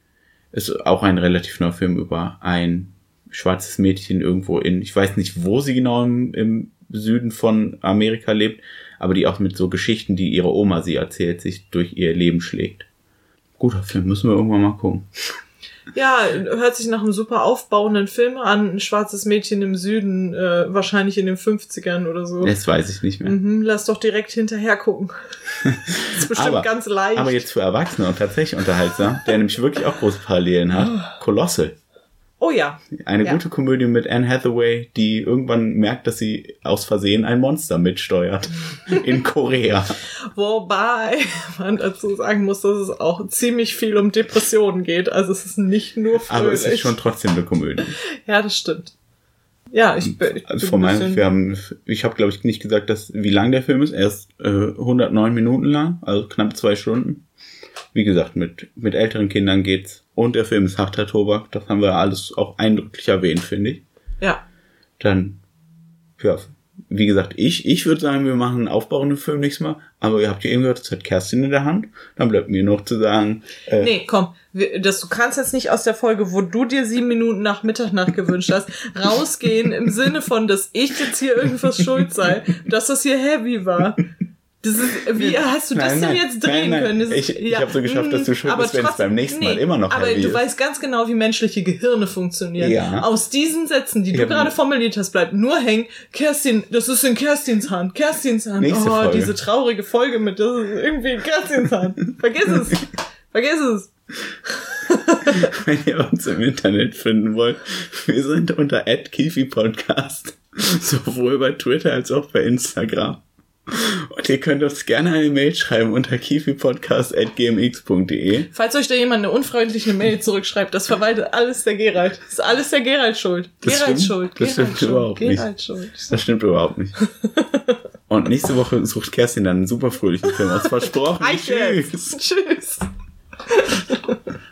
ist auch ein relativ neuer Film über ein schwarzes Mädchen irgendwo in, ich weiß nicht, wo sie genau im, im Süden von Amerika lebt, aber die auch mit so Geschichten, die ihre Oma sie erzählt, sich durch ihr Leben schlägt. Guter Film, müssen wir irgendwann mal gucken. Ja, hört sich nach einem super aufbauenden Film an. Ein schwarzes Mädchen im Süden, äh, wahrscheinlich in den fünfzigern oder so. Das weiß ich nicht mehr. Mhm, lass doch direkt hinterher gucken. Das ist bestimmt aber, ganz leicht. Aber jetzt für Erwachsene und tatsächlich unterhaltsam, der nämlich wirklich auch große Parallelen hat. Colossal. Oh ja. Eine ja. gute Komödie mit Anne Hathaway, die irgendwann merkt, dass sie aus Versehen ein Monster mitsteuert. In Korea. Wobei man dazu sagen muss, dass es auch ziemlich viel um Depressionen geht. Also es ist nicht nur fröhlich. Aber es ist schon trotzdem eine Komödie. Ja, das stimmt. Ja, ich, ich also von meinem, wir haben, ich habe glaube ich nicht gesagt, dass wie lang der Film ist. Er ist äh, hundertneun Minuten lang, also knapp zwei Stunden. Wie gesagt, mit mit älteren Kindern geht's. Und der Film ist harter Tobak. Das haben wir alles auch eindrücklich erwähnt, finde ich. Ja. Dann, ja, wie gesagt, ich ich würde sagen, wir machen einen aufbauenden Film nächstes Mal. Aber ihr habt ja eben gehört, das hat Kerstin in der Hand. Dann bleibt mir noch zu sagen... Äh, nee, komm. Das, du kannst jetzt nicht aus der Folge, wo du dir sieben Minuten nach Mitternacht gewünscht hast, rausgehen im Sinne von, dass ich jetzt hier irgendwas schuld sei, dass das hier heavy war. Das ist, wie hast du das nein, denn nein, jetzt drehen nein, nein. können? Das ich ist, ich ja, habe so geschafft, dass du schuld bist, wenn es beim nächsten Mal nee, immer noch aber heavy du ist. weißt ganz genau, wie menschliche Gehirne funktionieren. Ja. Aus diesen Sätzen, die du ja, gerade formuliert hast, bleibt nur hängen, Kerstin, das ist in Kerstins Hand, Kerstins Hand. Nächste oh, Folge. Diese traurige Folge mit, das ist irgendwie in Kerstins Hand. Vergiss es. Vergiss es. Wenn ihr uns im Internet finden wollt, wir sind unter at kifi podcast, sowohl bei Twitter als auch bei Instagram. Und ihr könnt uns gerne eine Mail schreiben unter kifipodcast at gmx punkt de. Falls euch da jemand eine unfreundliche Mail zurückschreibt, das verwaltet alles der Gerald. Das ist alles der Gerald schuld. Das Gerald stimmt, schuld. Das Gerald stimmt schuld. überhaupt Gerald nicht. Schuld. Das stimmt überhaupt nicht. Und nächste Woche sucht Kerstin dann einen super fröhlichen Film aus. Versprochen. Tschüss. Tschüss.